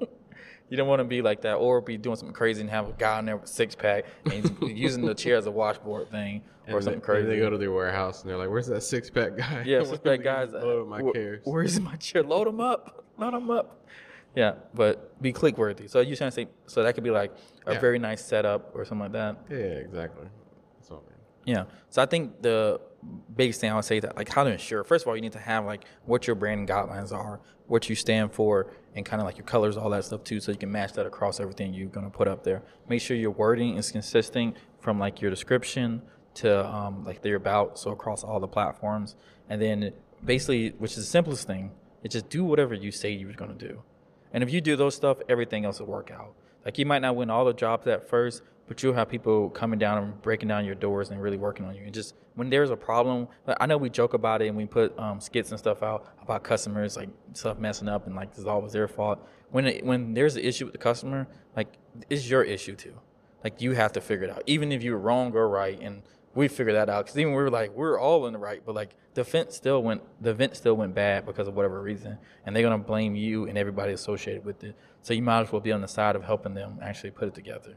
You don't want to be like that, or be doing something crazy and have a guy in there with a six pack and he's using the chair as a washboard thing or And something they, crazy. They go to their warehouse and they're like, "Where's that six pack guy?" Yeah, six pack guys. Load my wh- cares. Where's my chair? Load them up. Load them up. Yeah, but be click worthy. So you're trying to say, so that could be like a Yeah. very nice setup or something like that. Yeah, exactly. That's all, man. Yeah. So I think the biggest thing I would say that like how to ensure, first of all, you need to have like what your branding guidelines are, what you stand for, and kind of like your colors, all that stuff too, so you can match that across everything you're going to put up there. Make sure your wording is consistent from like your description to um, like your about, so across all the platforms. And then basically, which is the simplest thing, is just do whatever you say you were going to do. And if you do those stuff, everything else will work out. Like you might not win all the jobs at first, but you'll have people coming down and breaking down your doors and really working on you. And just when there's a problem, like I know we joke about it and we put um, skits and stuff out about customers, like stuff messing up and like it's always their fault. When it, when there's an issue with the customer, like it's your issue too. Like you have to figure it out, even if you're wrong or right. And we figured that out because even we were like, we're all in the right, but like the event still went, the event still went bad because of whatever reason, and they're gonna blame you and everybody associated with it. So you might as well be on the side of helping them actually put it together.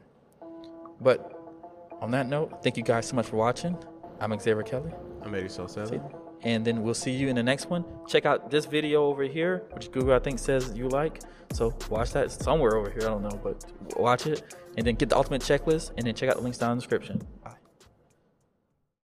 But on that note, thank you guys so much for watching. I'm Xavier Kelly, I'm Eddie Salcedo. and then we'll see you in the next one. Check out this video over here, which Google I think says you like. So watch that somewhere over here. I don't know, but watch it, and then get the ultimate checklist, and then check out the links down in the description. Bye.